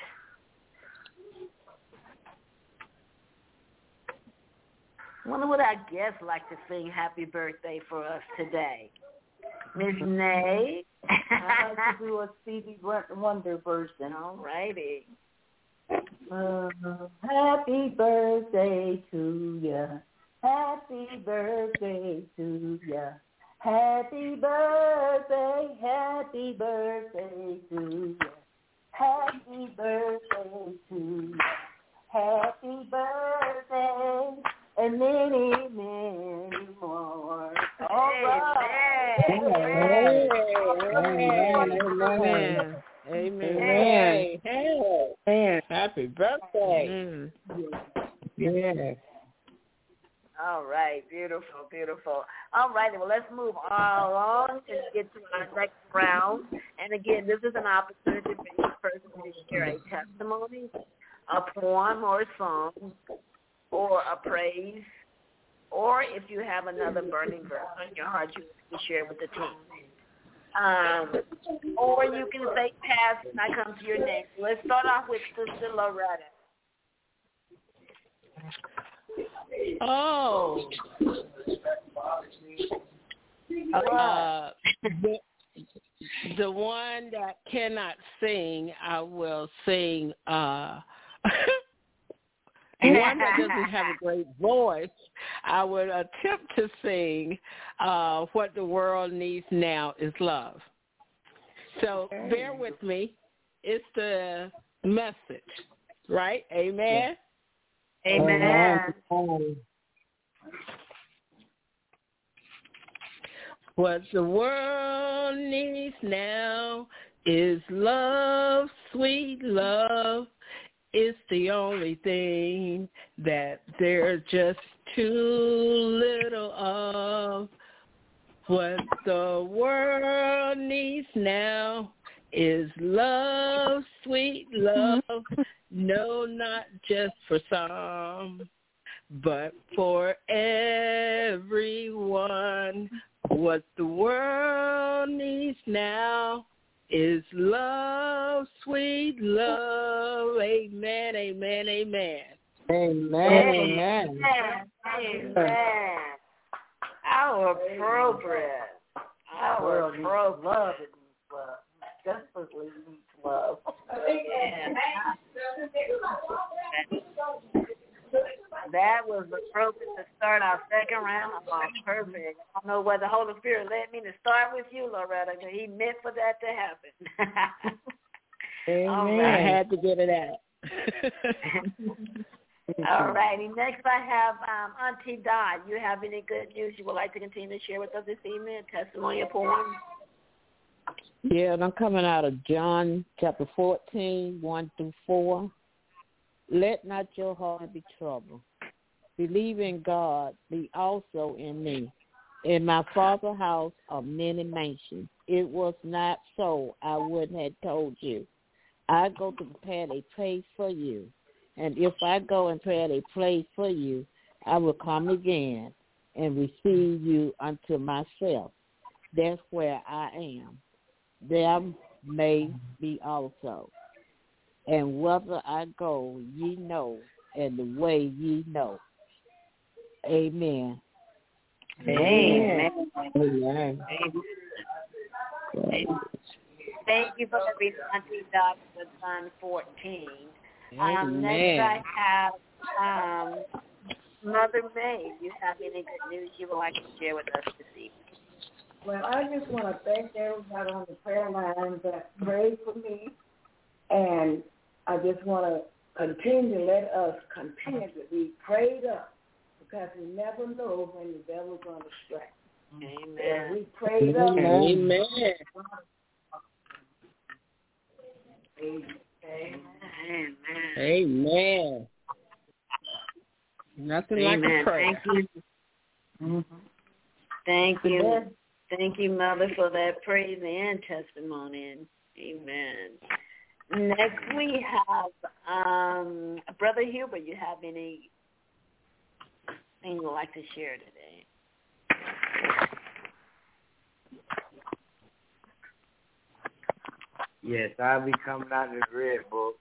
I wonder what our guests like to sing happy birthday for us today. Miss Nay. I like to do a Stevie Wonder version. All righty. Uh, happy birthday to ya. Happy birthday to ya. Happy birthday, happy birthday to ya. Happy birthday to ya. Happy birthday, and many, many more. All right. Amen. Amen. Amen. Amen. Hey, hey. Amen. Happy birthday. Mm. Yes. All right, beautiful, beautiful. All righty, well, let's move along and get to our next round. And again, this is an opportunity for each person to share a testimony, a poem or a song, or a praise, or if you have another burning verse on your heart, you can share with the team. Um, or you can say pass and I come to your next. Let's start off with Sister Loretta. Oh. Uh, the, the one that cannot sing, I will sing. Uh, one that doesn't have a great voice, I would attempt to sing uh, What the World Needs Now is Love. So bear with me. It's the message, right? Amen? Amen. Amen. What the world needs now is love, sweet love. It's the only thing that there's just too little of. What the world needs now is love, sweet love. No, not just for some, but for everyone. What the world needs now is love, sweet love. Amen, amen, amen. Amen, amen. Amen. Amen. How appropriate. How appropriate. Love it needs love. Desperately needs love. That was appropriate to start our second round. Oh, perfect. I don't know where the Holy Spirit led me to start with you, Loretta, because he meant for that to happen. Amen. Right. I had to get it out. All righty. Next I have um, Auntie Dot. You have any good news you would like to continue to share with us this evening? Testimony poem? Yeah, and I'm coming out of John chapter fourteen, one through four. Let not your heart be troubled. Believe in God, be also in me. In my Father's house are many mansions. It was not so, I wouldn't have told you. I go to prepare a place for you. And if I go and prepare a place for you, I will come again and receive you unto myself. That's where I am. There may be also. And whether I go, ye know, and the way ye know. Amen. Amen. Amen. Amen. Thank you for the reading, Auntie Dot, for John fourteen. Um, next I have um, Mother May. You have any good news you would like to share with us this evening? Well, I just want to thank everybody on the prayer line that prayed for me. And I just want to continue to let us continue to be prayed up, because we never know when the devil's going to strike. Amen. And we prayed up. Amen. Amen. Amen. Nothing Amen. like a prayer. Thank you. Mm-hmm. Thank you. Thank you, Mother, for that praise and testimony. Amen. Next we have um, Brother Hubert. You have anything you would like to share today? Yes, I'll be coming out of the Red Book.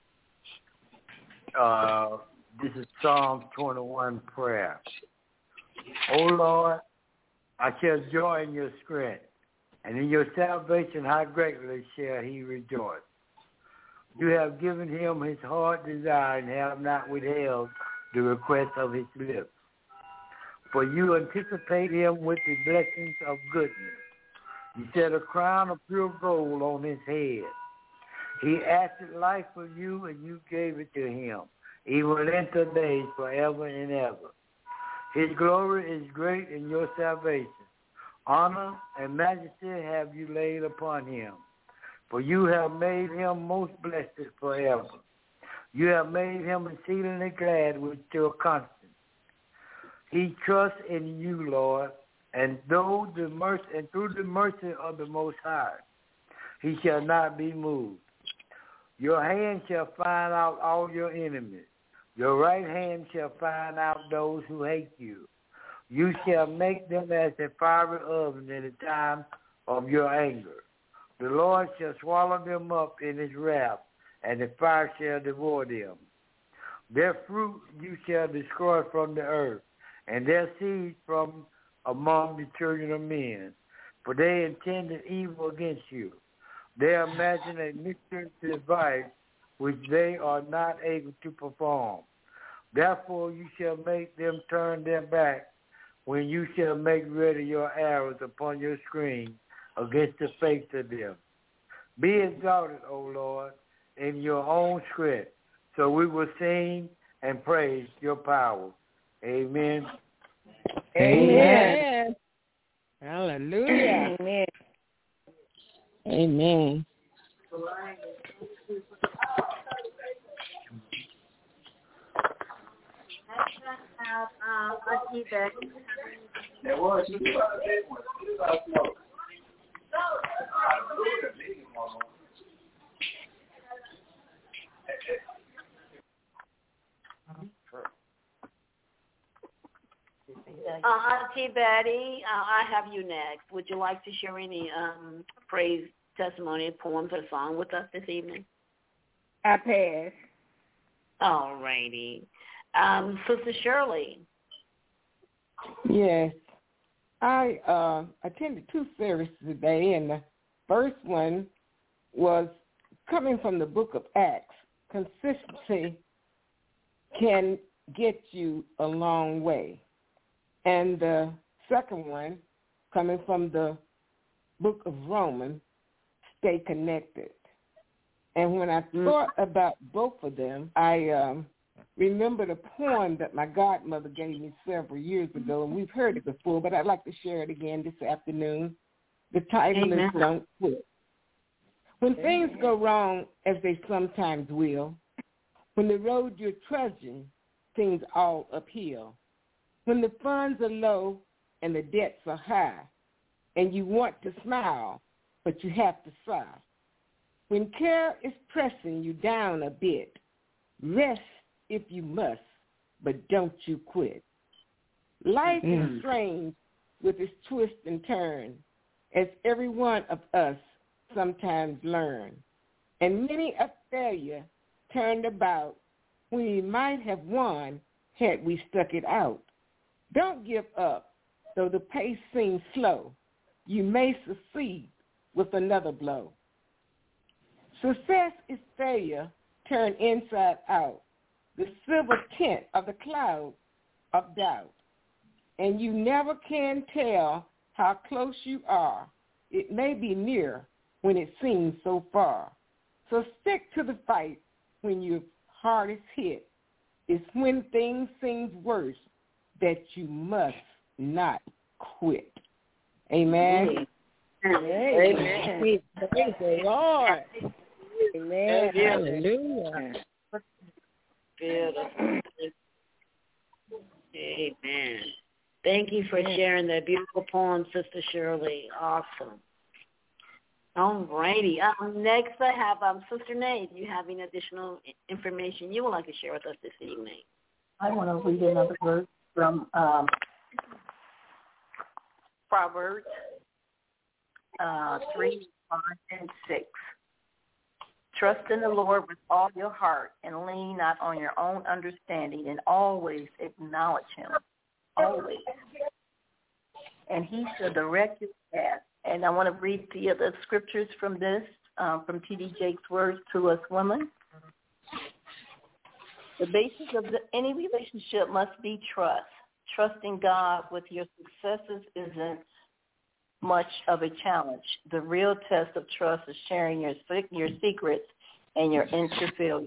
Uh, this is Psalm twenty-one prayer. O Lord, I shall joy in your strength, and in your salvation how greatly shall he rejoice. You have given him his heart desire and have not withheld the request of his lips. For you anticipate him with the blessings of goodness. You set a crown of pure gold on his head. He asked life of you, and you gave it to him. He will enter days forever and ever. His glory is great in your salvation. Honor and majesty have you laid upon him. For you have made him most blessed forever. You have made him exceedingly glad with your conscience. He trusts in you, Lord, and though the mercy and through the mercy of the Most High, he shall not be moved. Your hand shall find out all your enemies. Your right hand shall find out those who hate you. You shall make them as a fiery oven in the time of your anger. The Lord shall swallow them up in his wrath, and the fire shall devour them. Their fruit you shall destroy from the earth, and their seed from among the children of men. For they intended evil against you. They imagine a mischievous device which they are not able to perform. Therefore you shall make them turn their back when you shall make ready your arrows upon your screen against the face of them. Be exalted, O Lord, in your own strength, so we will sing and praise your power. Amen. Amen. Amen. Hallelujah. Amen. Amen. Uh, Auntie Becky. Uh, Auntie Betty, uh, I have you next. Would you like to share any um, praise, testimony, poems, or song with us this evening? I pass. All righty. Um, Sister Shirley. Yes. I uh, attended two services today, and the first one was coming from the book of Acts. Consistency can get you a long way. And the second one, coming from the book of Romans, stay connected. And when I mm. thought about both of them, I um, remembered a poem that my godmother gave me several years ago, and we've heard it before, but I'd like to share it again this afternoon. The title Amen. Is Don't Quit. When Amen. Things go wrong, as they sometimes will, when the road you're trudging seems all uphill, when the funds are low and the debts are high, and you want to smile, but you have to sigh. When care is pressing you down a bit, rest if you must, but don't you quit. Life mm. is strange with its twists and turns, as every one of us sometimes learn. And many a failure turned about when we might have won had we stuck it out. Don't give up, though the pace seems slow. You may succeed with another blow. Success is failure turned inside out, the silver tint of the cloud of doubt. And you never can tell how close you are. It may be near when it seems so far. So stick to the fight when you're hardest hit. It's when things seem worse that you must not quit. Amen. Amen. Amen. Praise the Lord. Amen. Hallelujah. Beautiful. Amen. Thank you for sharing that beautiful poem, Sister Shirley. Awesome. All righty. Um, next I have um, Sister Nate. Do you have any additional information you would like to share with us this evening? I want to read another verse from um, Proverbs uh, three, five, and six. Trust in the Lord with all your heart and lean not on your own understanding, and always acknowledge him. Always. And he shall direct your path. And I want to read the other scriptures from this, um, from T D Jakes' words to us women. The basis of the, any relationship must be trust. Trusting God with your successes isn't much of a challenge. The real test of trust is sharing your your secrets and your into failures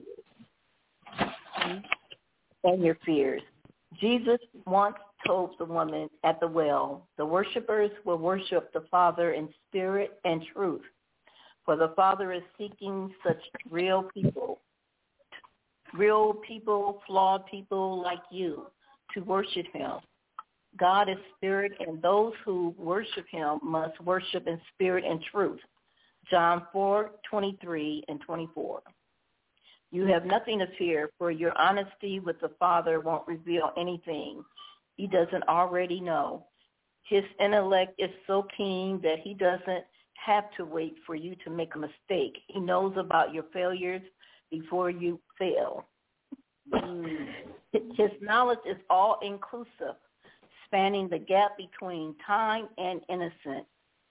and your fears. Jesus once told the woman at the well, the worshipers will worship the Father in spirit and truth, for the Father is seeking such real people, real people, flawed people like you, to worship him. God is spirit, and those who worship him must worship in spirit and truth. John four, twenty-three and twenty-four. You have nothing to fear, for your honesty with the Father won't reveal anything he doesn't already know. His intellect is so keen that he doesn't have to wait for you to make a mistake. He knows about your failures before you fail. Mm. His knowledge is all-inclusive, spanning the gap between time and innocence.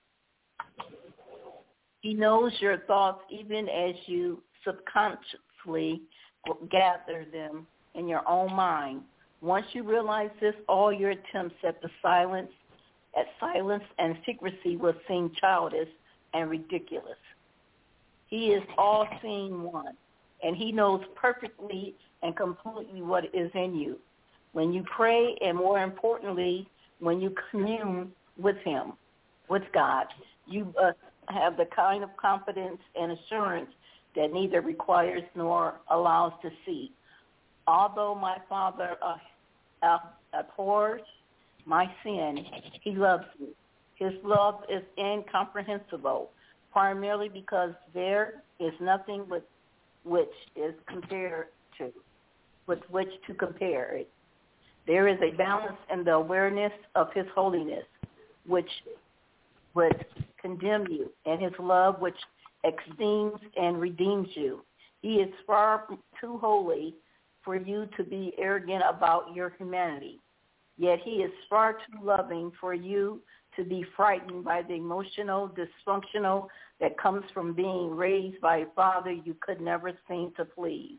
He knows your thoughts even as you subconsciously gather them in your own mind. Once you realize this, all your attempts at the silence, at silence and secrecy will seem childish and ridiculous. He is all-seeing one, and he knows perfectly and completely what is in you. When you pray, and more importantly, when you commune with him, with God, you uh, have the kind of confidence and assurance that neither requires nor allows to see. Although my Father uh, abhors my sin, he loves me. His love is incomprehensible, primarily because there is nothing with which is compared to, with which to compare it. There is a balance in the awareness of his holiness, which would condemn you, and his love, which esteems and redeems you. He is far too holy for you to be arrogant about your humanity. Yet he is far too loving for you to be frightened by the emotional dysfunctional that comes from being raised by a father you could never seem to please.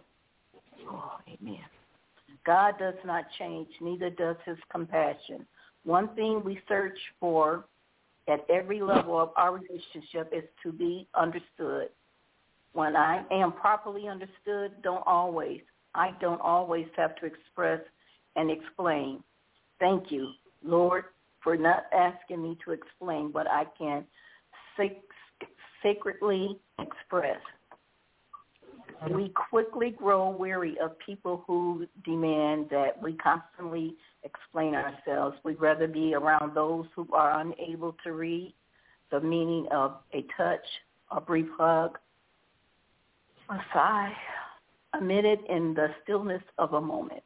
Oh, amen. God does not change, neither does his compassion. One thing we search for at every level of our relationship is to be understood. When I am properly understood, don't always, I don't always have to express and explain. Thank you, Lord, for not asking me to explain what I can sac- sacredly express. We quickly grow weary of people who demand that we constantly explain ourselves. We'd rather be around those who are unable to read the meaning of a touch, a brief hug, a sigh, a minute in the stillness of a moment.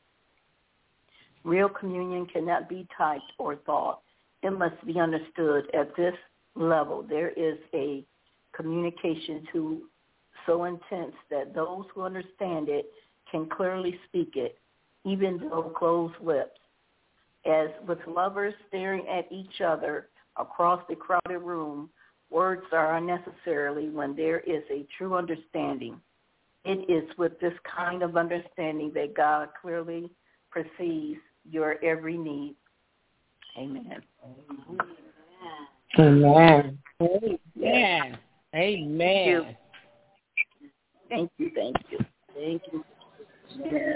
Real communion cannot be typed or thought. It must be understood at this level. There is a communication to so intense that those who understand it can clearly speak it, even though closed lips. As with lovers staring at each other across the crowded room, words are unnecessary when there is a true understanding. It is with this kind of understanding that God clearly perceives your every need. Amen. Amen. Amen. Amen. Thank you. Thank you. Thank you. Yes.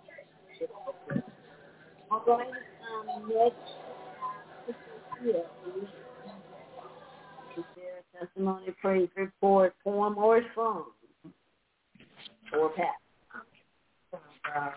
All right. Um, next, is there a testimony, praise report, poem, or song? Or Pat? Uh,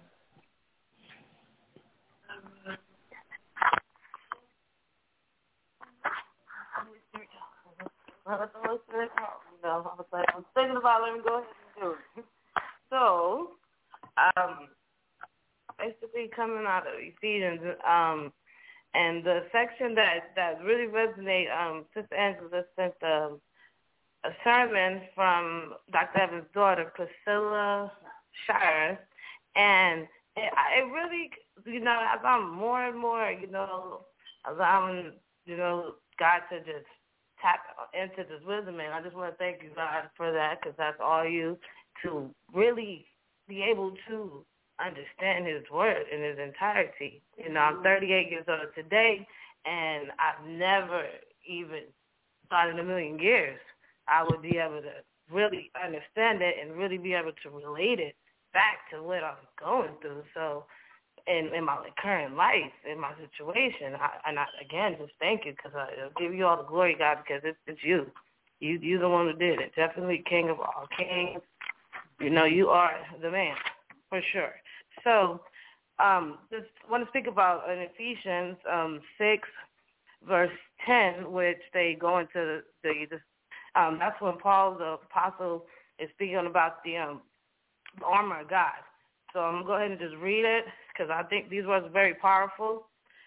You know, I was like, I'm thinking about let me go ahead and do it. So, um, basically coming out of Ephesians, um, and the section that, that really resonates, um, Sister Angela sent a, a sermon from Doctor Evans' daughter, Priscilla Shire, and it, it really, you know, as I'm more and more, you know, allowing, you know, God to just tap into this wisdom, and I just want to thank you, God, for that, because that's all you, to really be able to understand his word in its entirety. You know, I'm thirty-eight years old today, and I've never even thought in a million years I would be able to really understand it and really be able to relate it back to what I'm going through. So in, in my current life, in my situation, I, and I, again, just thank you, because I'll give you all the glory, God, because it's, it's you. You, you're the one who did it. Definitely King of all kings. You know, you are the man, for sure. So um, just want to speak about in Ephesians um, six, verse ten, which they go into the, the, the um, that's when Paul, the apostle, is speaking about the, um, the armor of God. So I'm going to go ahead and just read it, because I think these words are very powerful.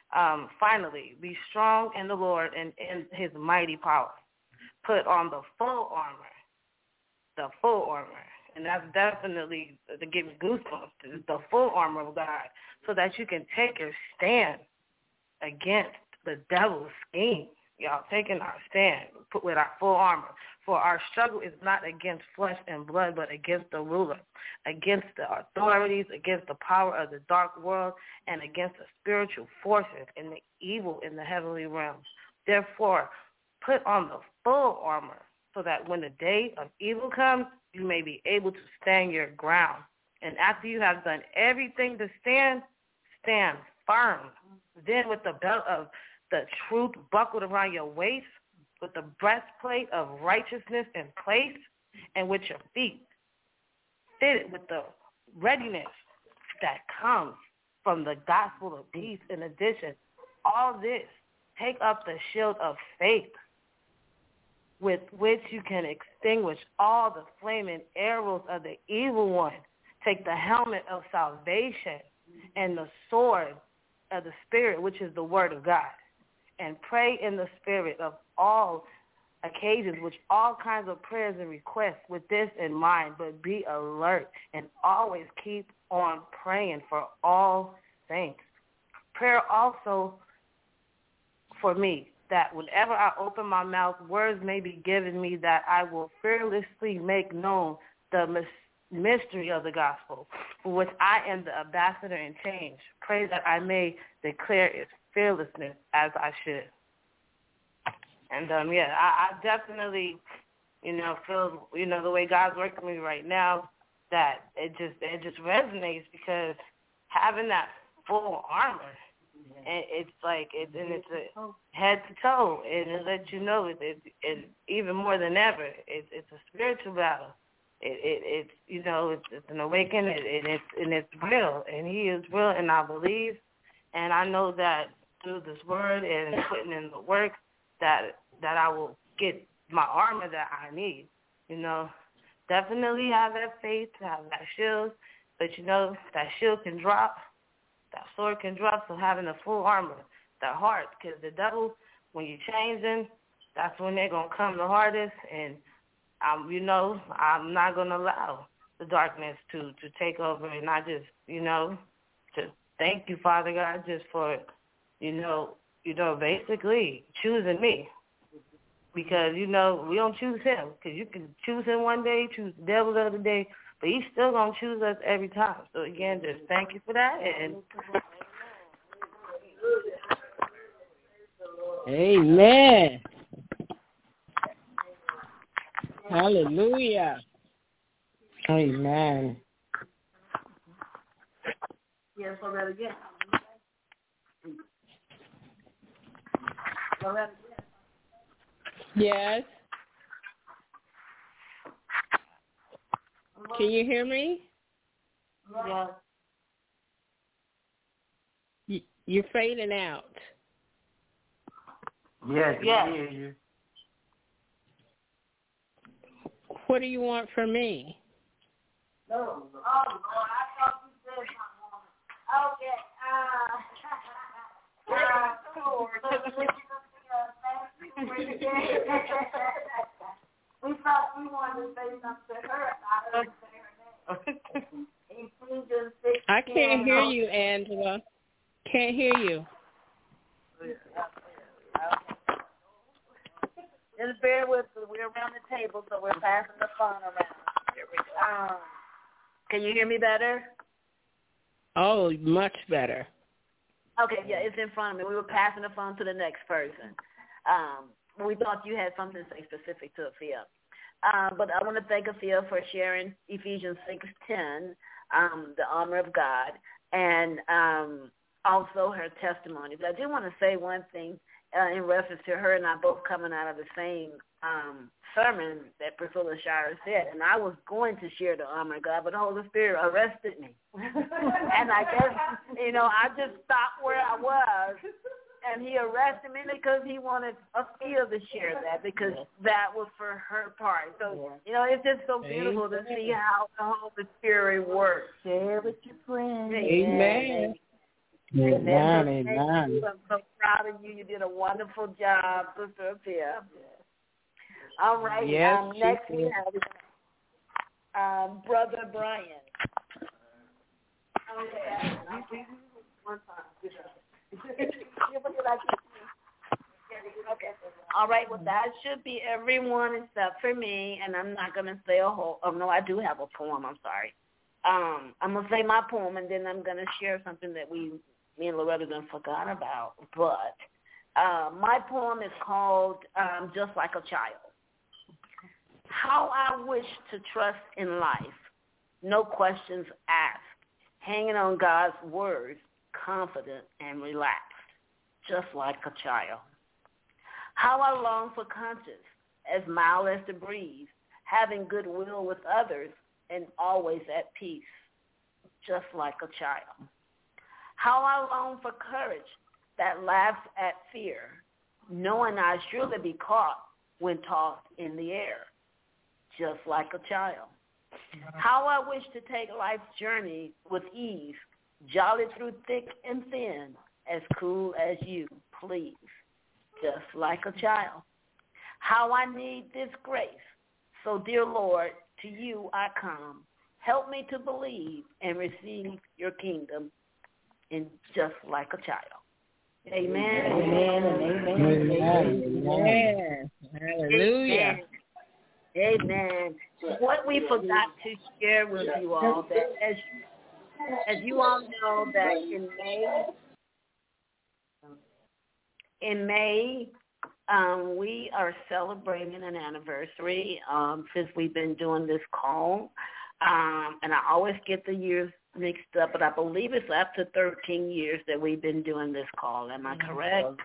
Um, finally, be strong in the Lord and in his mighty power. Put on the full armor, the full armor. And that's definitely, to give me goosebumps, the full armor of God, so that you can take your stand against the devil's scheme. Y'all, taking our stand put with our full armor. For our struggle is not against flesh and blood, but against the ruler, against the authorities, against the power of the dark world, and against the spiritual forces and the evil in the heavenly realms. Therefore, put on the full armor, so that when the day of evil comes, you may be able to stand your ground. And after you have done everything to stand, stand firm. Then with the belt of the truth buckled around your waist, with the breastplate of righteousness in place, and with your feet fitted with the readiness that comes from the gospel of peace. In addition, all this, take up the shield of faith, with which you can extinguish all the flaming arrows of the evil one. Take the helmet of salvation and the sword of the Spirit, which is the word of God, and pray in the Spirit of all occasions with all kinds of prayers and requests with this in mind. But be alert and always keep on praying for all saints. Prayer also for me, that whenever I open my mouth, words may be given me that I will fearlessly make known the mystery of the gospel, for which I am the ambassador in change. Pray that I may declare its fearlessness as I should. And, um, yeah, I, I definitely, you know, feel, you know, the way God's working with me right now, that it just it just resonates, because having that full armor, and it's like, it, and it's a head to toe, and it lets you know it, it, it even more than ever, it, it's a spiritual battle. It, it, it's, you know, it's, it's an awakening, and it's, and it's real, and he is real, and I believe, and I know that through this word and putting in the work, that that I will get my armor that I need. You know, definitely have that faith, have that shield, but you know, that shield can drop, that sword can drop, so having the full armor, that heart, because the devil, when you're changing, that's when they're going to come the hardest, and, um, you know, I'm not going to allow the darkness to, to take over, and I just, you know, just thank you, Father God, just for, you know, you know, basically choosing me, because, you know, we don't choose him, because you can choose him one day, choose the devil the other day, but he's still going to choose us every time. So, again, just thank you for that. And amen. Hallelujah. Amen. yeah, so that again. So that again. Yes. Can you hear me? Yeah. You, you're fading out. Yes, Yeah. I hear you. What do you want from me? No. Oh, Lord, I thought you said something. Okay. Uh, uh, cool. We thought we wanted to say something to her. I heard say her name. I can't hear you, Angela. Can't hear you. Just bear with us. We're around the table, so we're passing the phone around. Here we go. Um, can you hear me better? Oh, much better. Okay, yeah, it's in front of me. We were passing the phone to the next person. Um, we thought you had something to say specific to Afia. Uh, but I want to thank Afia for sharing Ephesians six ten, um, the armor of God, and um, also her testimony. But I do want to say one thing uh, in reference to her and I both coming out of the same um, sermon that Priscilla Shire said. And I was going to share the armor of God, but the Holy Spirit arrested me. And I guess, you know, I just stopped where I was. And he arrested me because he wanted Afia to share that, because that was for her part. So, you know, it's just so beautiful to see how the Holy Spirit works. Share with your friends. Amen. Amen, amen. I'm so proud of you. You did a wonderful job, Sister Apia. All right. Yes, um, next we have um, Brother Brian. Okay. One time. Okay. All right. Well, that should be everyone except for me, and I'm not going to say a whole. Oh no, I do have a poem. I'm sorry. Um, I'm gonna say my poem, and then I'm gonna share something that we, me and Loretta, done forgot about. But uh, my poem is called um, "Just Like a Child." How I wish to trust in life, no questions asked, hanging on God's words, confident and relaxed, just like a child. How I long for conscience, as mild as the breeze, having goodwill with others and always at peace, just like a child. How I long for courage that laughs at fear, knowing I surely be caught when tossed in the air, just like a child. How I wish to take life's journey with ease, jolly through thick and thin, as cool as you please, just like a child. How I need this grace, so dear Lord, to you I come. Help me to believe and receive your kingdom in just like a child. Amen. Amen and amen. Amen. Amen. Hallelujah. Amen. Amen. What we forgot to share with you all, that as as you all know, that in May, in May, um, we are celebrating an anniversary um, since we've been doing this call, um, and I always get the years mixed up, but I believe it's after thirteen years that we've been doing this call. Am I correct?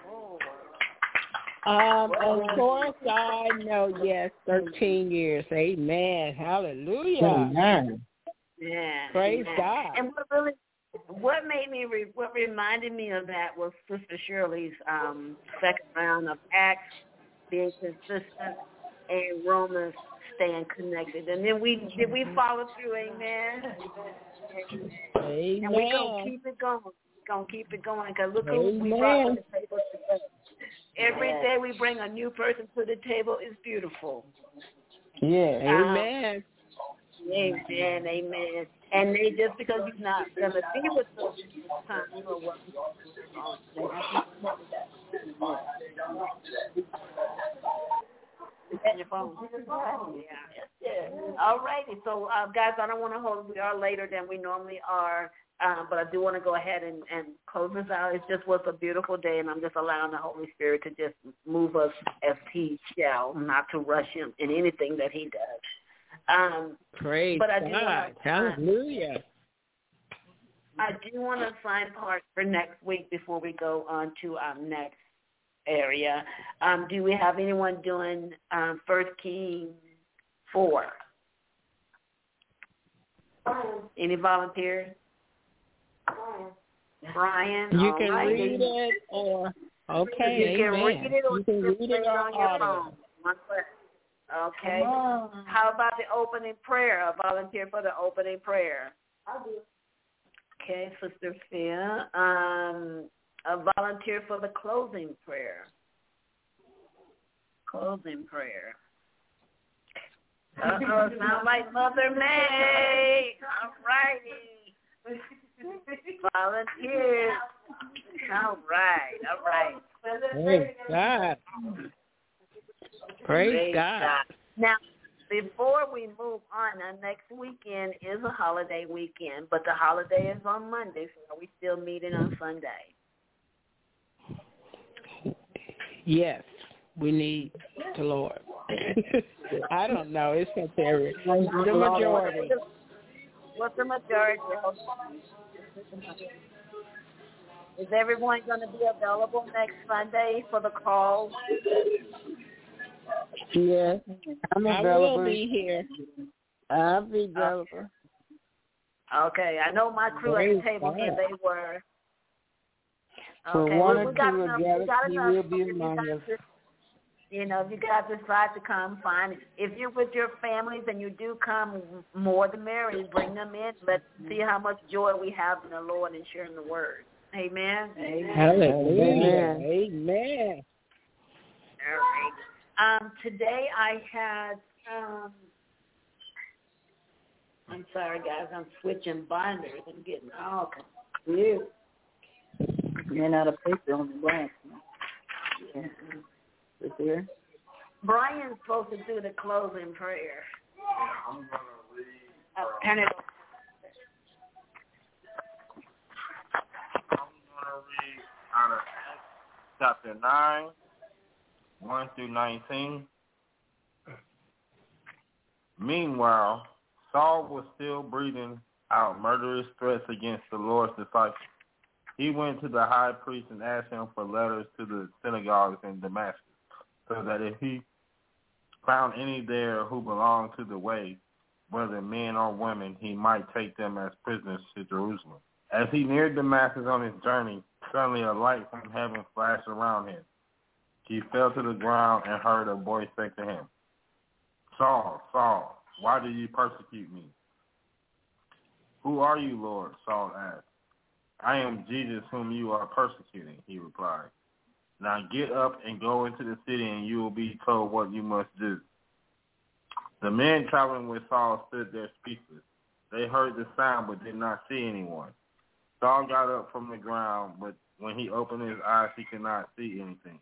Um, as far as I know, yes, thirteen years. Amen. Hallelujah. Amen. Yeah. Praise Amen. God. And what really, what made me, re, what reminded me of that was Sister Shirley's um, second round of Acts, being consistent, and Romans, staying connected. And then we did we follow through? Amen. Amen. And we're gonna keep it going. We're gonna keep it going because look who we brought to the table together. Every day we bring a new person to the table is beautiful. Yeah. Amen. Um, amen. Amen. And they just because you're not gonna be with us this time, you know what? At your phone. Yeah. All righty. So, uh, guys, I don't want to hold. We are later than we normally are. Um, but I do want to go ahead and, and close this out. It just was a beautiful day, and I'm just allowing the Holy Spirit to just move us as he shall, not to rush him in anything that he does. Um, Praise but I do God. wanna, Hallelujah. I do want to sign part for next week before we go on to our next area. Um, do we have anyone doing um, First Kings four? Any volunteers? Brian, you can right. read it, or okay, you amen. can read it, or you can you read can it on your audio. phone. One question. Okay. How about the opening prayer? A volunteer for the opening prayer. I'll do it. Okay, Sister Fia. Um, a volunteer for the closing prayer. Closing prayer. Uh-oh, sound like Mother May. All righty. Volunteers. All right, all right. Praise God. Praise, Praise God. God. Now, before we move on, our next weekend is a holiday weekend, but the holiday is on Monday, so are we still meeting on Sunday? Yes, we need the Lord. I don't know. It's not very. The majority. What's the majority? Is everyone going to be available next Sunday for the call? Yes, I'm available. I will be here. I'll be available. Okay, I know my crew at the table here, they were. For okay, one we, or we got two enough, together, we got he enough. will be among us. You know, if you guys decide to come, fine. If you're with your families and you do come, more the merrier. Bring them in. Let's see how much joy we have in the Lord and sharing the word. Amen. Amen. Hallelujah. Amen. All right. Um, today I had, um, I'm sorry, guys, I'm switching binders and getting all confused. Ran out of paper on the glass. Yeah. Is there? Brian's supposed to do the closing prayer. I'm going to read. Oh, turn it over. I'm going to read out of Acts chapter nine, one through nineteen. Meanwhile, Saul was still breathing out murderous threats against the Lord's disciples. He went to the high priest and asked him for letters to the synagogues in Damascus, so that if he found any there who belonged to the way, whether men or women, he might take them as prisoners to Jerusalem. As he neared Damascus on his journey, suddenly a light from heaven flashed around him. He fell to the ground and heard a voice say to him, Saul, Saul, why do you persecute me? Who are you, Lord? Saul asked. I am Jesus whom you are persecuting, he replied. Now get up and go into the city, and you will be told what you must do. The men traveling with Saul stood there speechless. They heard the sound but did not see anyone. Saul got up from the ground, but when he opened his eyes, he could not see anything.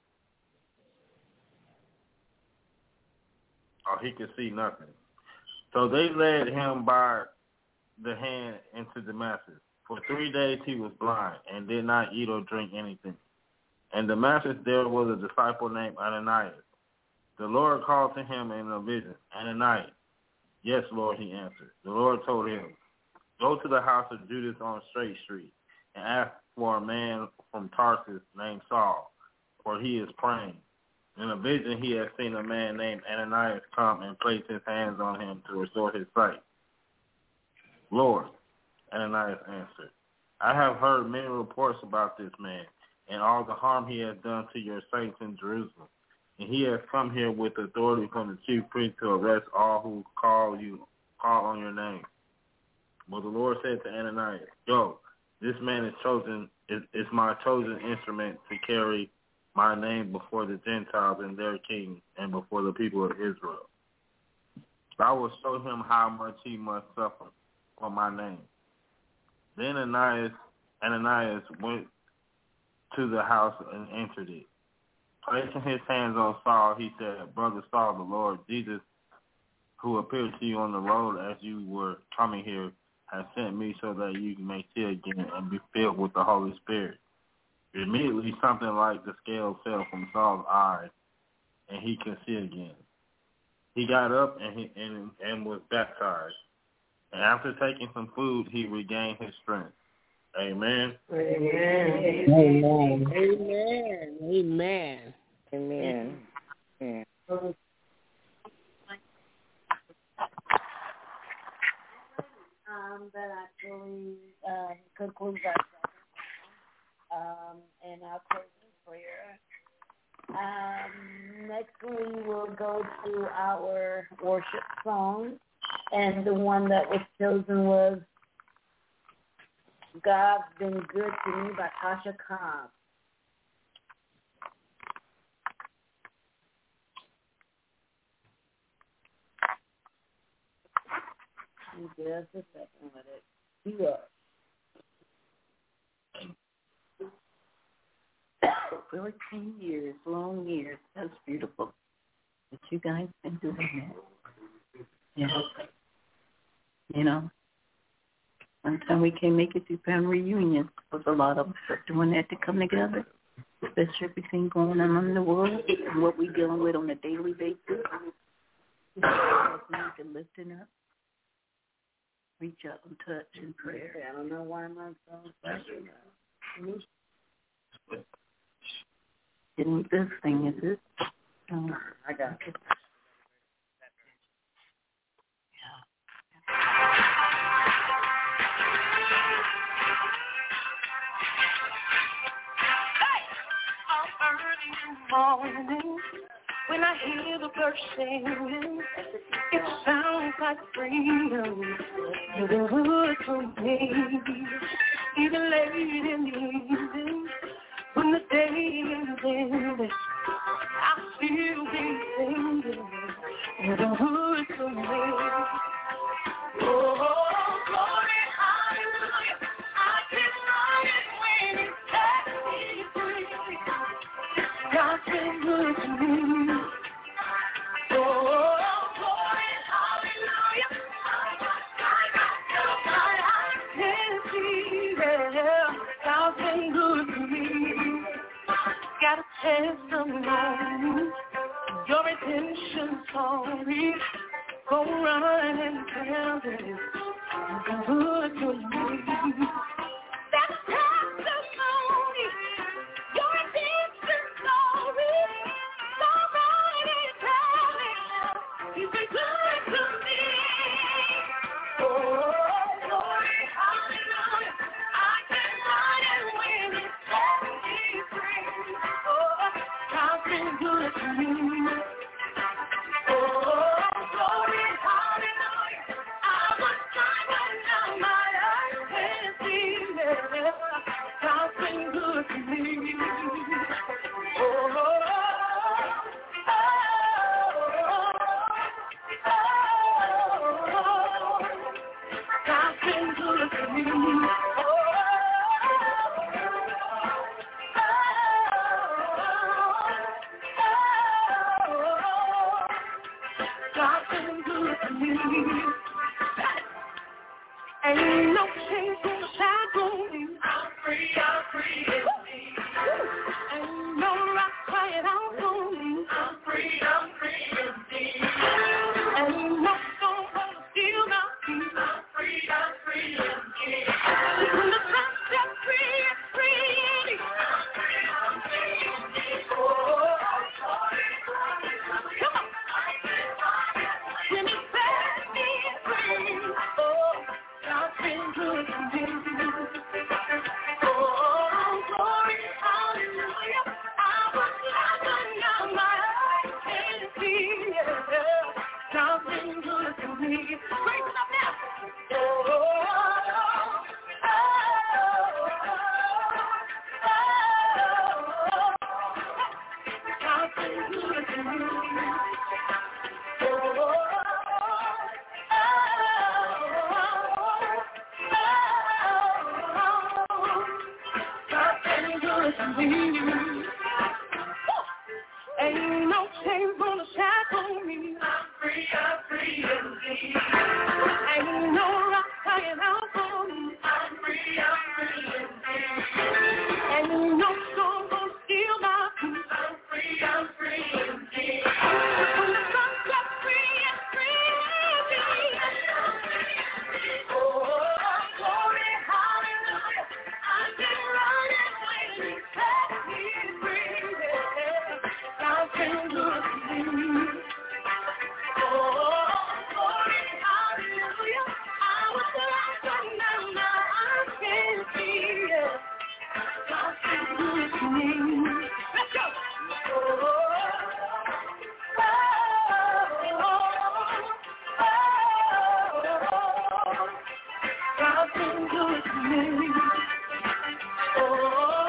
Or he could see nothing. So they led him by the hand into Damascus. For three days he was blind and did not eat or drink anything. In Damascus there was a disciple named Ananias. The Lord called to him in a vision, Ananias. Yes, Lord, he answered. The Lord told him, go to the house of Judas on Straight Street and ask for a man from Tarsus named Saul, for he is praying. In a vision he had seen a man named Ananias come and place his hands on him to restore his sight. Lord, Ananias answered, I have heard many reports about this man and all the harm he has done to your saints in Jerusalem. And he has come here with authority from the chief priest to arrest all who call you, call on your name. But the Lord said to Ananias, go, this man is chosen, is, is my chosen instrument to carry my name before the Gentiles and their king and before the people of Israel. I will show him how much he must suffer for my name. Then Ananias, Ananias went to the house and entered it. Placing his hands on Saul, he said, Brother Saul, the Lord Jesus, who appeared to you on the road as you were coming here, has sent me so that you may see again and be filled with the Holy Spirit. Immediately something like the scale fell from Saul's eyes, and he could see again. He got up and, he, and, and was baptized. And after taking some food, he regained his strength. Amen. Amen. Amen. Amen. Amen. Amen. Amen. Um, that actually uh, concludes our um, and our closing prayer. Um, next we will go to our worship song, and the one that was chosen was God's Been Good to Me by Tasha Cobbs. Just a second with it. You are. fourteen years, long years. That's beautiful. But you guys been doing that. Yeah. You know, one time we can't make it to family reunion because a lot of us are doing that to come together, especially everything going on in the world and what we're dealing with on a daily basis. We can lifting up, reach out and touch in prayer. I don't know why my phone is Didn't this thing, is it? Um, I got it. Morning, when I hear the birds singing, it sounds like freedom. You've been good to me. even late in the evening, when the day is ending, I'll still be singing in the hood to me. Oh, glory, hallelujah, I can run it when it sets me free. God's been good to me. Oh, glory, hallelujah, I can see that God's been good to me. Got a testimony, your redemption story. Go run and tell them you're good to me. That's a testimony, your redemption story. Go run and tell them you've been good to me. Oh, glory, hallelujah, I can run and win it, set me free. Oh, God's been good to me. Oh, glory, hallelujah, I was trying to now my eyes can see it. God's been good to me. Oh, oh, oh, oh, God's been good to me. Oh, God's been good to me. Ain't no chains gonna shackle me. I'm free, I'm free indeed. Ain't no rock crying out for me. I'm free, I'm free indeed. Ain't no storm gonna steal my peace. I'm free, I'm free indeed. When the sun sets free, it's free indeed. I'm free, I'm free indeed. Oh, come on. When it sets me free, oh, God's been good to me. Oh, glory, hallelujah, I was blind, but now my eyes can see. God's been good to me. Raise it up now. Oh, oh, oh, oh, God's been good to me. Ain't no chains gonna shackle me. I'm free, I'm free indeed. Ain't no rock crying out for me. I'm free, I'm free indeed. Ain't no storm gonna steal my peace. I'm free, I'm free indeed. When the sun sets free, it's free indeed. Oh, glory, hallelujah, I've been running when He set me free. God's been good to me. Oh, glory, hallelujah, I was blind, but now my eyes can see. God's been good to me. Let's go. Oh, oh, oh, oh, God's been good to me. Oh, oh,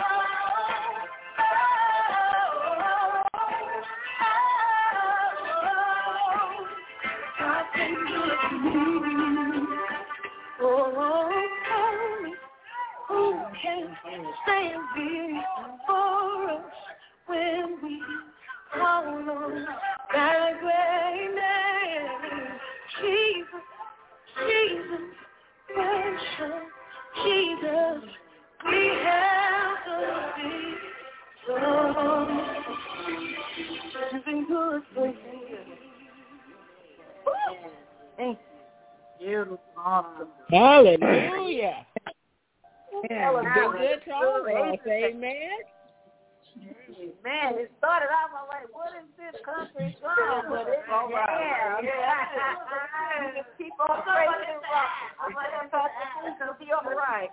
God's been good to me. Oh, tell me, who can stand before us when we call on that great name? Jesus, Jesus, precious Jesus, we have the victory. It's been good for you. Thank you. Beautiful. Awesome. Hallelujah. Yeah, That was a good song. Amen. Man, it started off, I'm like, what is this country song? But it's, oh, yeah, yeah. You just keep on praising and rocking. I'm like, I'm going to be all right.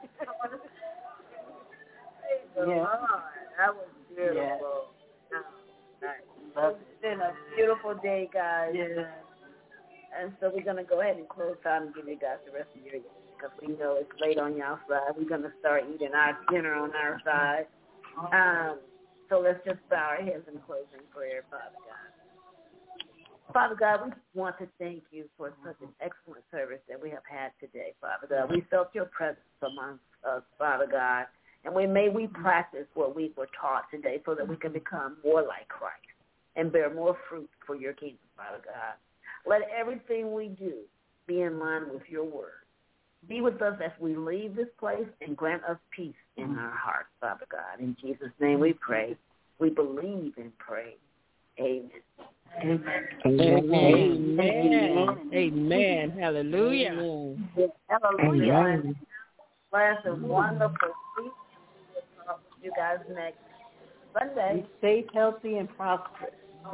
Yeah. That was beautiful. Yeah. It's been a beautiful day, guys. Yeah. And so we're going to go ahead and close out and give you guys the rest of your because we know it's late on y'all side. We're going to start eating our dinner on our side. Um, so let's just bow our heads in closing prayer, Father God. Father God, we want to thank you for such an excellent service that we have had today, Father God. We felt your presence amongst us, Father God, and we may we practice what we were taught today so that we can become more like Christ and bear more fruit for your kingdom, Father God. Let everything we do be in line with your word. Be with us as we leave this place and grant us peace in our hearts, Father God. In Jesus' name we pray. We believe and pray. Amen. Amen. Amen. Amen. Amen. Hallelujah. Amen. Hallelujah. Amen. Bless and wonderful week. We'll talk with you guys next Sunday. Be safe, healthy, and prosperous.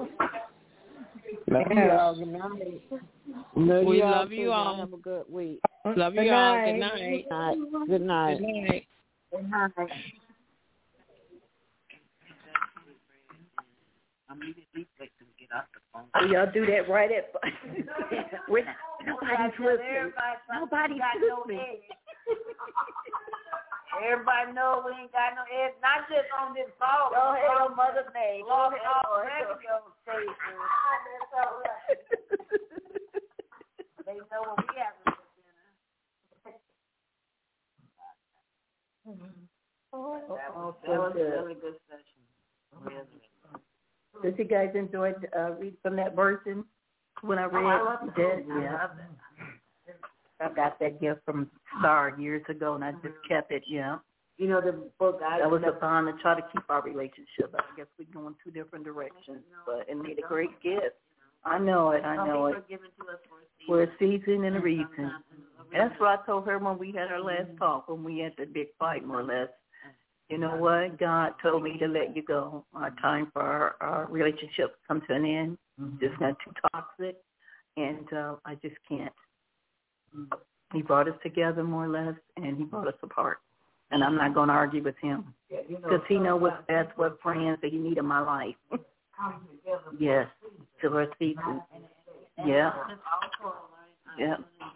Love you all. Good night. Love We you all love too. you all. Have a good week. Love Good you all. night. Good night. Good night. Good night. Good night. Oh, y'all do that right at We're not, nobody's listening. Nobody Nobody's got no listening. eggs. Everybody know we ain't got no eggs. Not just on this phone. Go ahead on Mother's Day. Go ahead on radio station. That's all right. They know what we have for dinner. Oh, That was, so that was good. a really good session. Really. Did you guys enjoy uh, read from that version when I read? Oh, I love You it. did? I Yeah. love it. I got that gift from Star years ago, and I just kept it. Yeah. You know the book I That was a fun to try to keep our relationship. I guess we're going two different directions, but it made a great gift. I know it. I know it. For a season and a reason. That's what I told her when we had our last talk, when we had the big fight, more or less. You know what? God told me to let you go. Our time for our, our relationship come to an end. Mm-hmm. Just not too toxic, and uh, I just can't. Mm-hmm. He brought us together, more or less, and he brought us apart. And I'm not going to argue with him because yeah, you know, he knows what's best, what friends that he need in my life. Yes, to our season. Yeah. Yeah.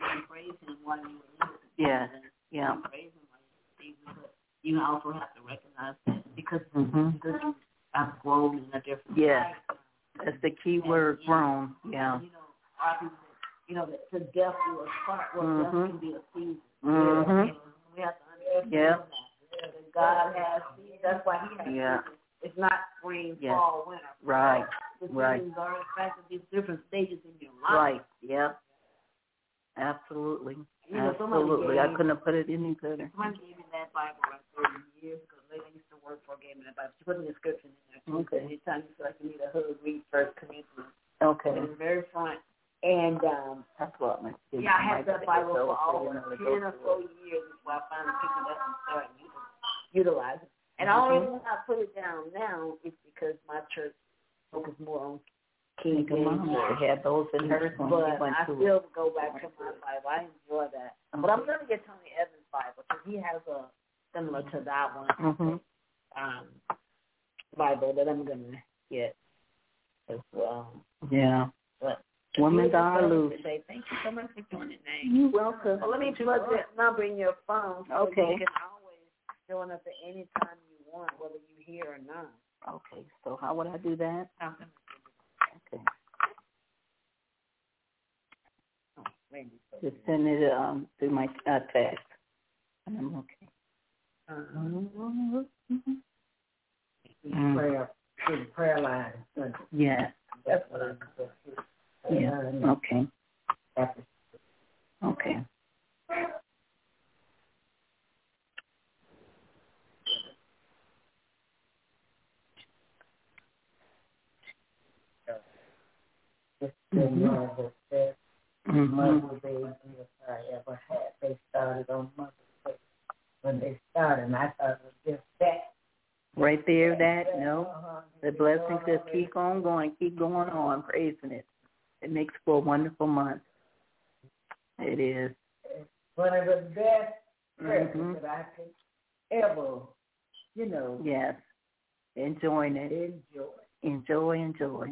Yeah. Yeah. You also have to recognize that because mm-hmm. I've grown in a different way. Yes. That's the key word, grown. Yeah. You know, our people, you know, to death do us part. Well, mm-hmm. death can be a season. Mm-hmm. We have to understand yeah. that. God has seasons. That's why he has yeah. seasons. It's not spring, yeah. fall, winter. Right. The right. seasons are in fact of these different stages in your life. Right. Yeah. Absolutely. You know, Absolutely. I couldn't have put it any better. Somebody gave me that Bible like thirty years ago. The lady used to work for gave me that Bible. She put the description in there too. Okay. Anytime you feel like you need a hug, read First Corinthians. Okay. In the very front. And um that's what my yeah, I had that Bible for over ten or so years before I finally picked it up and started utilizing it. And mm-hmm. the only reason I put it down now is because my church focuses more on King James. They had those in hers when but we went I to still it. go back to my Bible. I enjoy that. Mm-hmm. But I'm going to get Tony Evans' Bible because he has a similar to that one mm-hmm. um, Bible that I'm going to get as well. Yeah. But women die loose. Thank you so much for joining me. You're welcome. Well, let me plug that number in your phone. So okay. You can always join us at any time you want, whether you're here or not. Okay. So how would I do that? Okay. Okay. Oh, maybe so. Just send it um through my uh, text. And I'm okay. Uh-huh. Mm-hmm. Mm. Prayer, through the prayer line. Yeah. That's what I'm saying. Yeah. Okay. Okay. Mm-hmm. Mm-hmm. Mother's Day gift I ever had. They started on Mother's Day. When they started, and I thought it was just that. Right there, that, no. Uh-huh. The blessings just keep on going, keep going on, praising it. It makes for a wonderful month. It is. It's one of the best presents mm-hmm. that I could ever, you know. Yes. Enjoying it. Enjoy. Enjoy, enjoy.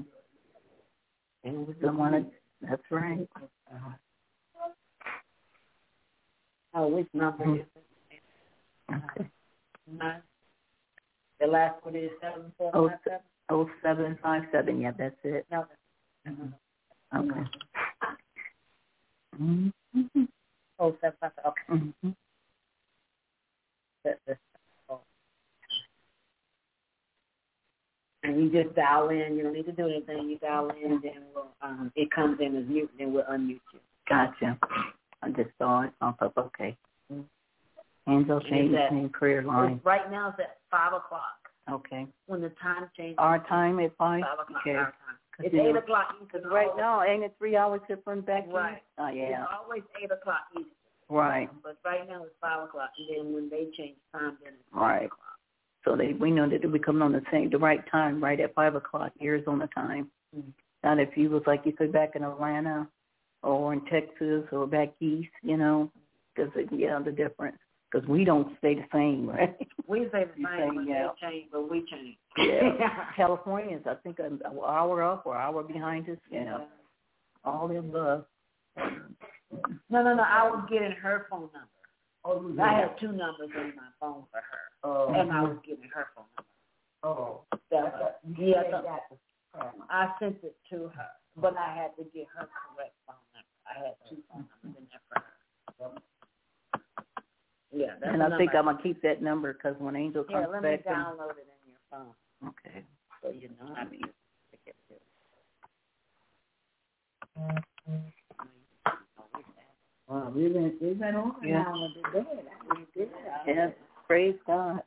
And with the one, that's right. Uh-huh. Oh, which number Mm-hmm. is it? Okay. Nine. The last one is seven four Oh, five seven. oh seven five seven. Yeah, that's it. No. Mm-hmm. Okay. Mm-hmm. Oh seven five seven. Okay. Mm-hmm. That, that's, oh. And you just dial in. You don't need to do anything. You dial in, then we'll, um, it comes in as mute, then we'll unmute you. Gotcha. I just saw it. I'll pop. Okay. Angel change name prayer line. Right now it's at five o'clock. Okay. When the time changes. Our time at five. Five o'clock. Okay. Our time. It's eight o'clock. Because right now ain't it three hours different back then? Right. Oh yeah. It's always eight o'clock each. Right. But right now it's five o'clock, and then when they change time, then it's right. o'clock. So they we know that we come on the same the right time, right at five o'clock Arizona time. Mm-hmm. Not if you was like you said back in Atlanta, or in Texas, or back east, you know, because yeah, the difference. Because we don't stay the same, right? We say the same, but yeah. they change, but we change. Yeah. Californians, I think, an hour up or hour behind us. Yeah. yeah. All the above. No, no, no. I was getting her phone number. Oh, yeah. I had two numbers in my phone for her, oh. and I was getting her phone number. Oh. That's a, yeah. So I sent it to her, but I had to get her correct phone number. I had two phone numbers in there for her. Yeah, that's and I think I'm gonna keep that number because when Angel comes yeah, let back, me download it in your phone. Okay. So you know how to use it. Well, we've been we've been on yeah. now with the dead. We did. Yeah, praise God.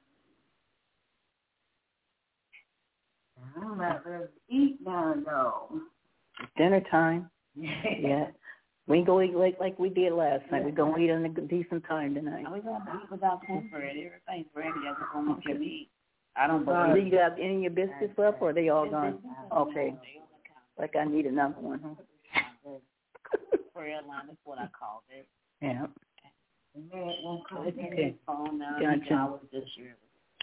I don't have to eat now, though. It's dinner time. Yeah. We go eat like like we did last night. We gonna eat on a decent time tonight. We gonna eat without cornbread. Everything's ready. I just want to eat. I don't believe. believe. Do you got any of your biscuits left, or are they all gone? Okay. Like I need another one, huh? Prayer line is what I called it. Yeah. Okay. Phone now. Gotcha. This year.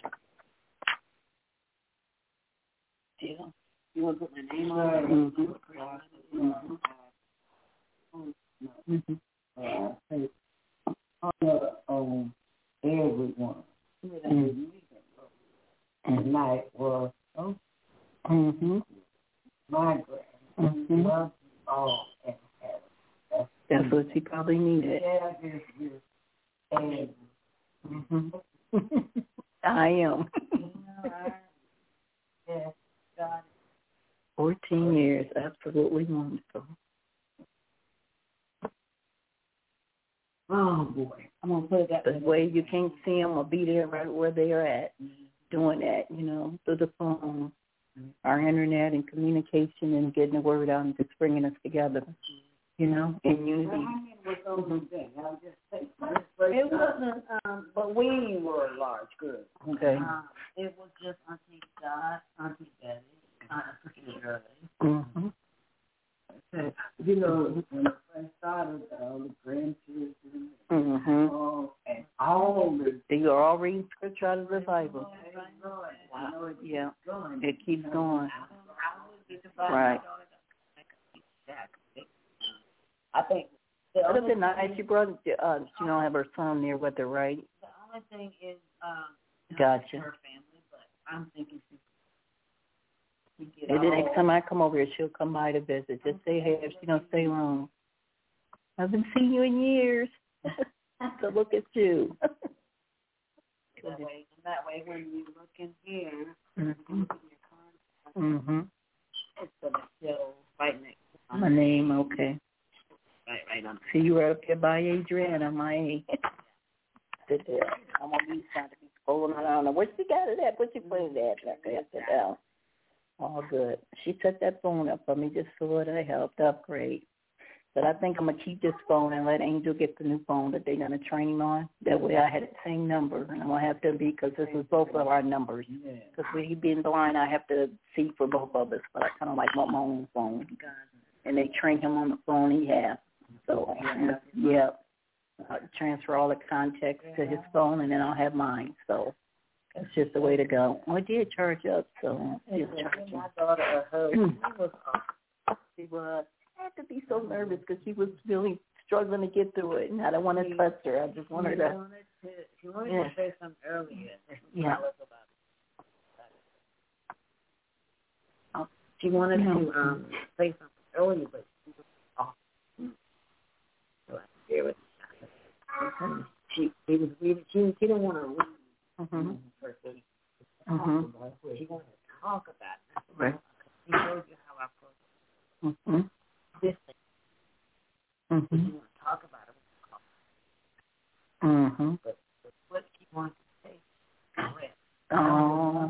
Yeah. You want to put my name on it? Mm-hmm. Mm-hmm. Mm-hmm. Uh, hey, on everyone. Mm-hmm. Tonight was oh, mm-hmm. my grand. Mm-hmm. Love all and heaven. That's what she probably needed. Yeah, this is and mm-hmm. I am. Yeah, God. Fourteen years, absolutely wonderful. Oh boy, I'm gonna put it that the way you can't see them or be there right where they are at, mm-hmm. doing that, you know, through the phone, mm-hmm. our internet and communication and getting the word out and just bringing us together, you know, in unity. It wasn't, um, but we were a large group. Okay. Um, it was just Auntie Dot, Auntie Betty, Auntie Shirley. Mm-hmm. You know, when I first started, all the grandchildren, mm-hmm. all, and all the... They are all reading scripture out of the Bible. Wow. Yeah, it keeps going. Right. I think... It would have been nice. You brought, uh, you don't have her son there with her, right? The only thing is, um, gotcha. her family, but I'm thinking she Maybe the next time I come over here, she'll come by to visit. Just say hey if she don't stay long. I haven't seen you in years. So look at you. that way, that way when you look in here, mm-hmm. look in your contact, mm-hmm. it's going to show right next to my name. Okay. Right, right on. See, you right up there by Adriana, my age. Sit there. I'm going to be trying to be scrolling around. Where she got it at? What you put it at? Like I said, down. All good. She set that phone up for me just so that I helped upgrade. But I think I'm going to keep this phone and let Angel get the new phone that they're going to train him on. That way I had the same number. And I'm going to have to be, because this is both of our numbers. Because with he being blind, I have to see for both of us. But I kind of like want my own phone. And they train him on the phone he has. So, yeah, I'll transfer all the contacts to his phone, and then I'll have mine. So that's just the way to go. Well, it did charge up, so it charged my daughter, her, she was, she was. I had to be so nervous because she was really struggling to get through it, and I don't want to touch her. I just want her to. She wanted yeah. to say something earlier. Yeah. Tell us about it. She wanted No. to um, say something earlier, but she was off. So I hear it. She, she was reading. She, she didn't want to read. Mm-hmm. Her thing. Mm-hmm. She wanted to talk about it. Right. She told you how I approach Mm-hmm. this thing. Mm-hmm. She want to talk about it. Mm-hmm. But, but what she wants to say is correct. Oh.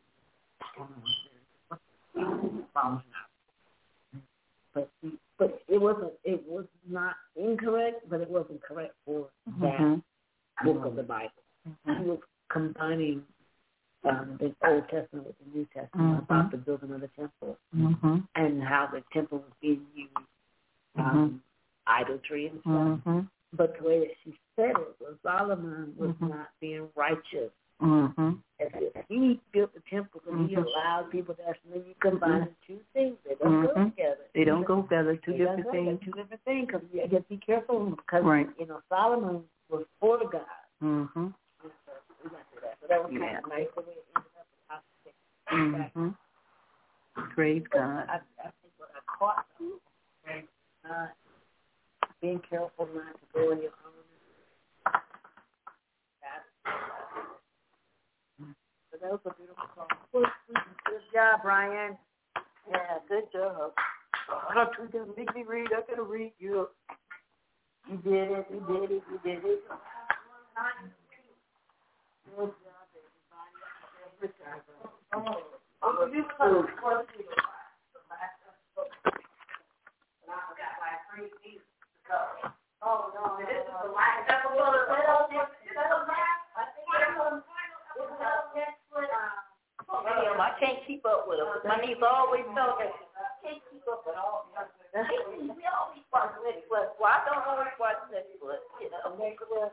But but it wasn't. It was not incorrect, but it wasn't correct for that Mm-hmm. book of the Bible. Mm-hmm. She was combining um, the Old Testament with the New Testament Mm-hmm. about the building of the temple Mm-hmm. and how the temple was being used, um, Mm-hmm. idolatry and stuff. Mm-hmm. But the way that she said it was Solomon was Mm-hmm. not being righteous. Mm-hmm. As if he built the temple and he Mhm. allowed people to ask, and then you combine Mhm. the two things. They don't go Mhm. together. They don't go together. Two They different don't go together. things. Two different things. Because you have to be careful because, Right. you know, Solomon was for God. Mm-hmm. We got to that. So that was kind Yeah. of nice the way it ended up. Mm-hmm. Praise God. I, I think what I caught was uh, being careful not to go in your own. So that was a beautiful song. Good, good job, Brian. Yeah, good job. I don't you just make me read. I gotta read you. You did it. You did it. You did it. Good job, everybody. Oh, you could. Oh no, this is the last episode of the I can't keep up with them. My niece always tells me, I can't keep up with all of them. We always watch Netflix. Well, I don't always watch Netflix, you know. Netflix.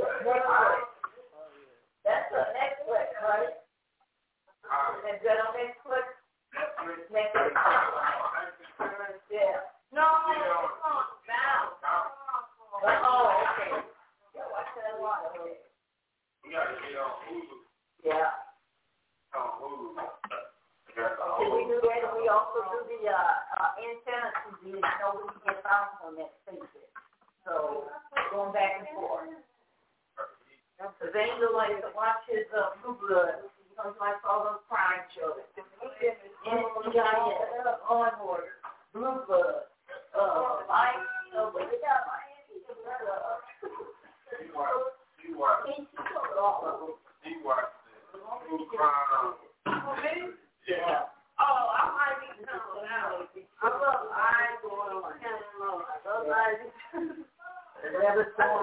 That's a Netflix, right? Is that on Netflix? Netflix. Yeah. No, it's on Bound. Oh, okay. Yeah, watch that one. Okay. You gotta get on Hulu. Yeah. On Hulu. Can we do that? And we also do the uh, uh, antenna T V. I know we can get found on that station. So going back and forth. Because Angel likes to watch his uh, Blue Blood. He likes all those crime shows. And he got on order. Blue Blood. Uh, Mike. Uh, we got Miami. You watch. You watch. He covered all of them. You watch the True Crime. Yeah. Oh, I might be coming out. I love eyes going on. I love eyes. Never saw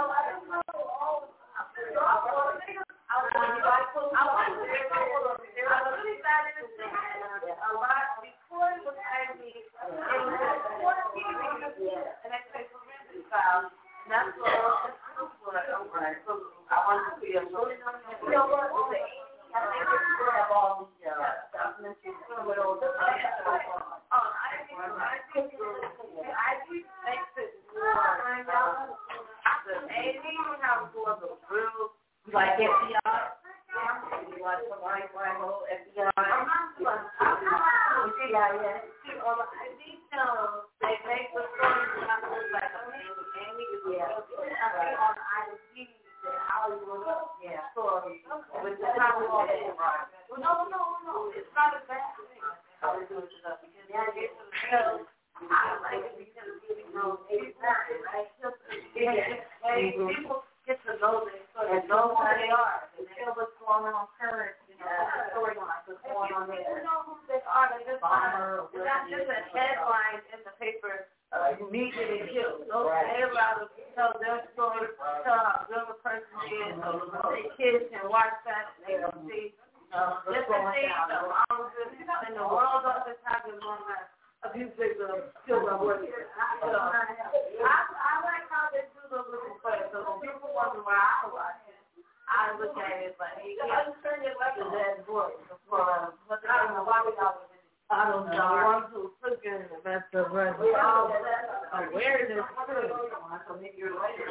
that's what I want to see a little bit. I think it's going to have all the documents you put with all the I think I think I think makes it more the eighty how it was a real like F B I. You want to like like whole F B I. I'm not see all the I think um they make the story like Amy yeah on I D. Yeah. So, with the time we all right. Well, no, no, no. It's not a bad thing. How we do it because yeah, it's because I like it because you know it's important, right? Yeah. People get to know them, so they know who they are. They know what's going on current, you know, the storyline, what's going on there. They know who they are. They just not. It's not just a headline in the paper. Uh, immediately killed. Those right. They allow to tell their story, tell how good a person is, so their kids can watch that and they can see uh, different things, the wrong good in the world of the time is one that abuse victims still are working. So, I, I like how they do those little plays. So when people wonder why I watch it, I look at it like, hey, I just turn it like a dead voice. But I don't know why we always I don't know. I want to look at the best of us. Awareness too. So maybe you're later.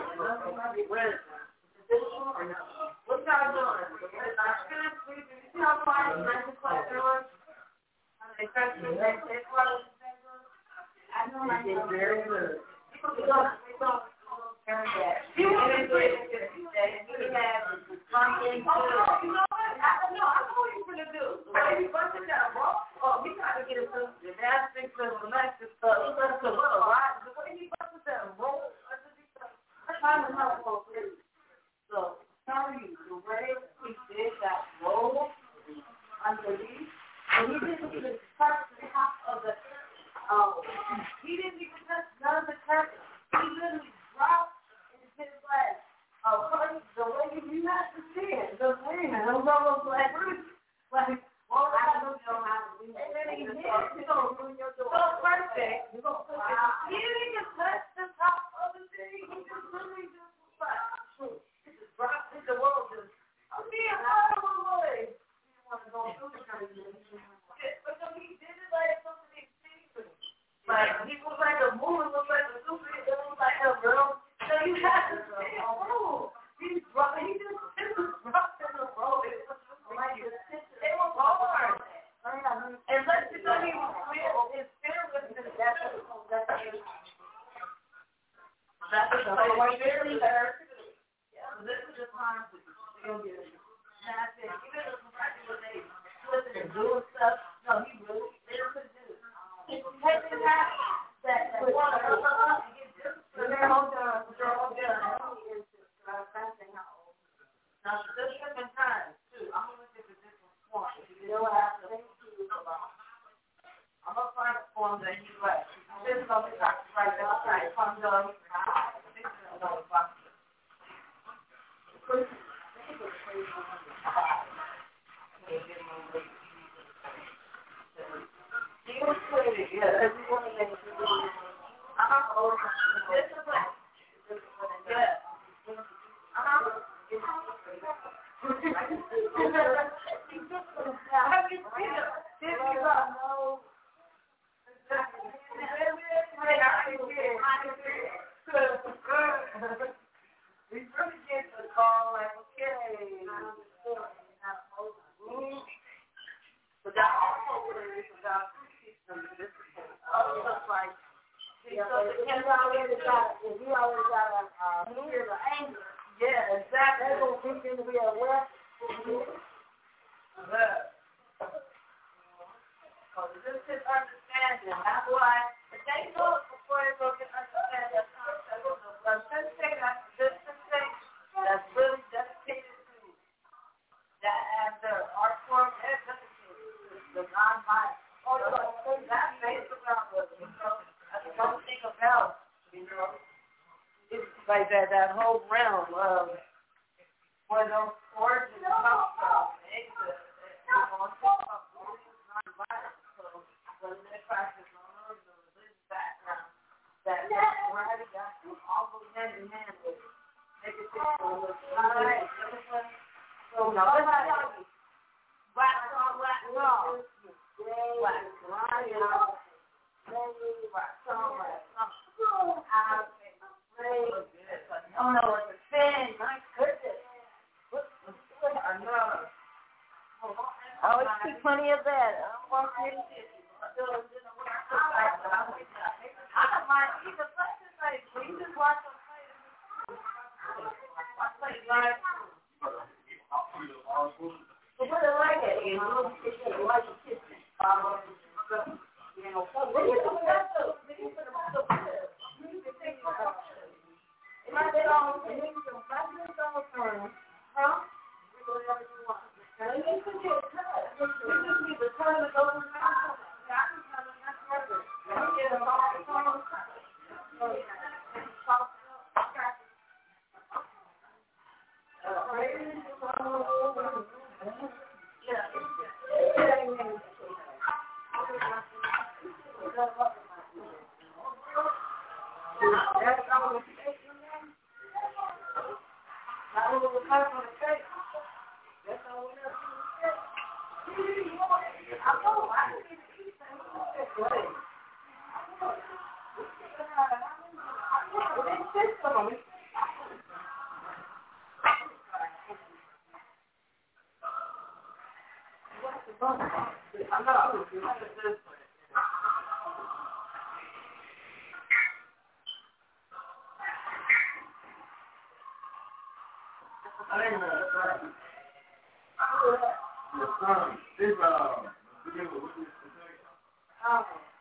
What y'all doing? You see how far the mental class doing? They trust me. They they close. I know I did very good. People don't they don't carry that. You did good. You have something to. You know what? I don't know. I know what you're gonna do. The way you busted that ball. Oh, we got to get into gymnastics and domestic stuff. He does a lot. The way he busted that roll, I'm trying to help him. So, tell you, the way he did that roll underneath, and he didn't even touch the top of the, um, he didn't even touch none of the curtains. He literally dropped and his leg. Uh, the way you have to see it, the way, and those almost like, like, well, I don't know how to do it. And then he hit it. So, so perfect. He didn't even touch the top of the thing. He just literally just was like, he just dropped it. The world just, I'm being out of the way. He didn't want to go through the crazy. But so he did it like something extinguished. Like, he was like a movie, was like a super, it was like a girl. So you have to say, oh, he dropped, he just, it was dropped in the road. It was like, it was hard. And let's just say he was clear, his spirit was in the depth of the whole depth of the That's the way really there. Yeah, this is the time to still get it. And I said, even if they listen and doing stuff, no, he really, they could do it. It's taking that, that, that one, and get this, but they're all done, they're all done. Now, there's different times, too. I'm going to look at the different forms. You know what I have to think to about? I'm going to find a form that he writes. This is something I can write down. Right, come down. This is another box. Yeah, everyone makes it. I'm over. This is like, yeah. Uh-huh. How you feel? This is a no. We really get the call like, okay, but that also is about system discipline. Also, like, yeah, so he already got, if he already got a uh, fear of anger. Yeah, exactly. That's what we think we are aware. So this is understanding. That's why if they know it before they go get understand that concept of the sensei, that's this sensei that's really dedicated to that as their art form, they're dedicated to the non-violent. Oh, so that's based around the, you know, don't think about, you know, it's like that, that whole realm of where those origins come from. It's a, you know, it's non-violent. So when they practice on the religious background, that variety got all goes hand in hand with make it simple. All right. So no, wax on, wax off. Wax on, wax on, wax off. Oh no, it's a thing. My goodness. I know. I always see plenty of that. I don't want to see it. I don't mind either place. Like, we just watch them play. I play live. So what I like it, you know, it's like a kitchen. Um, you know, what do you think about those? What do you think about those? What do you think about those? It might be all, it makes them back in the summer, huh? You do whatever you want. Now, you can get cut. You just need to turn it over. I can turn it This, uh,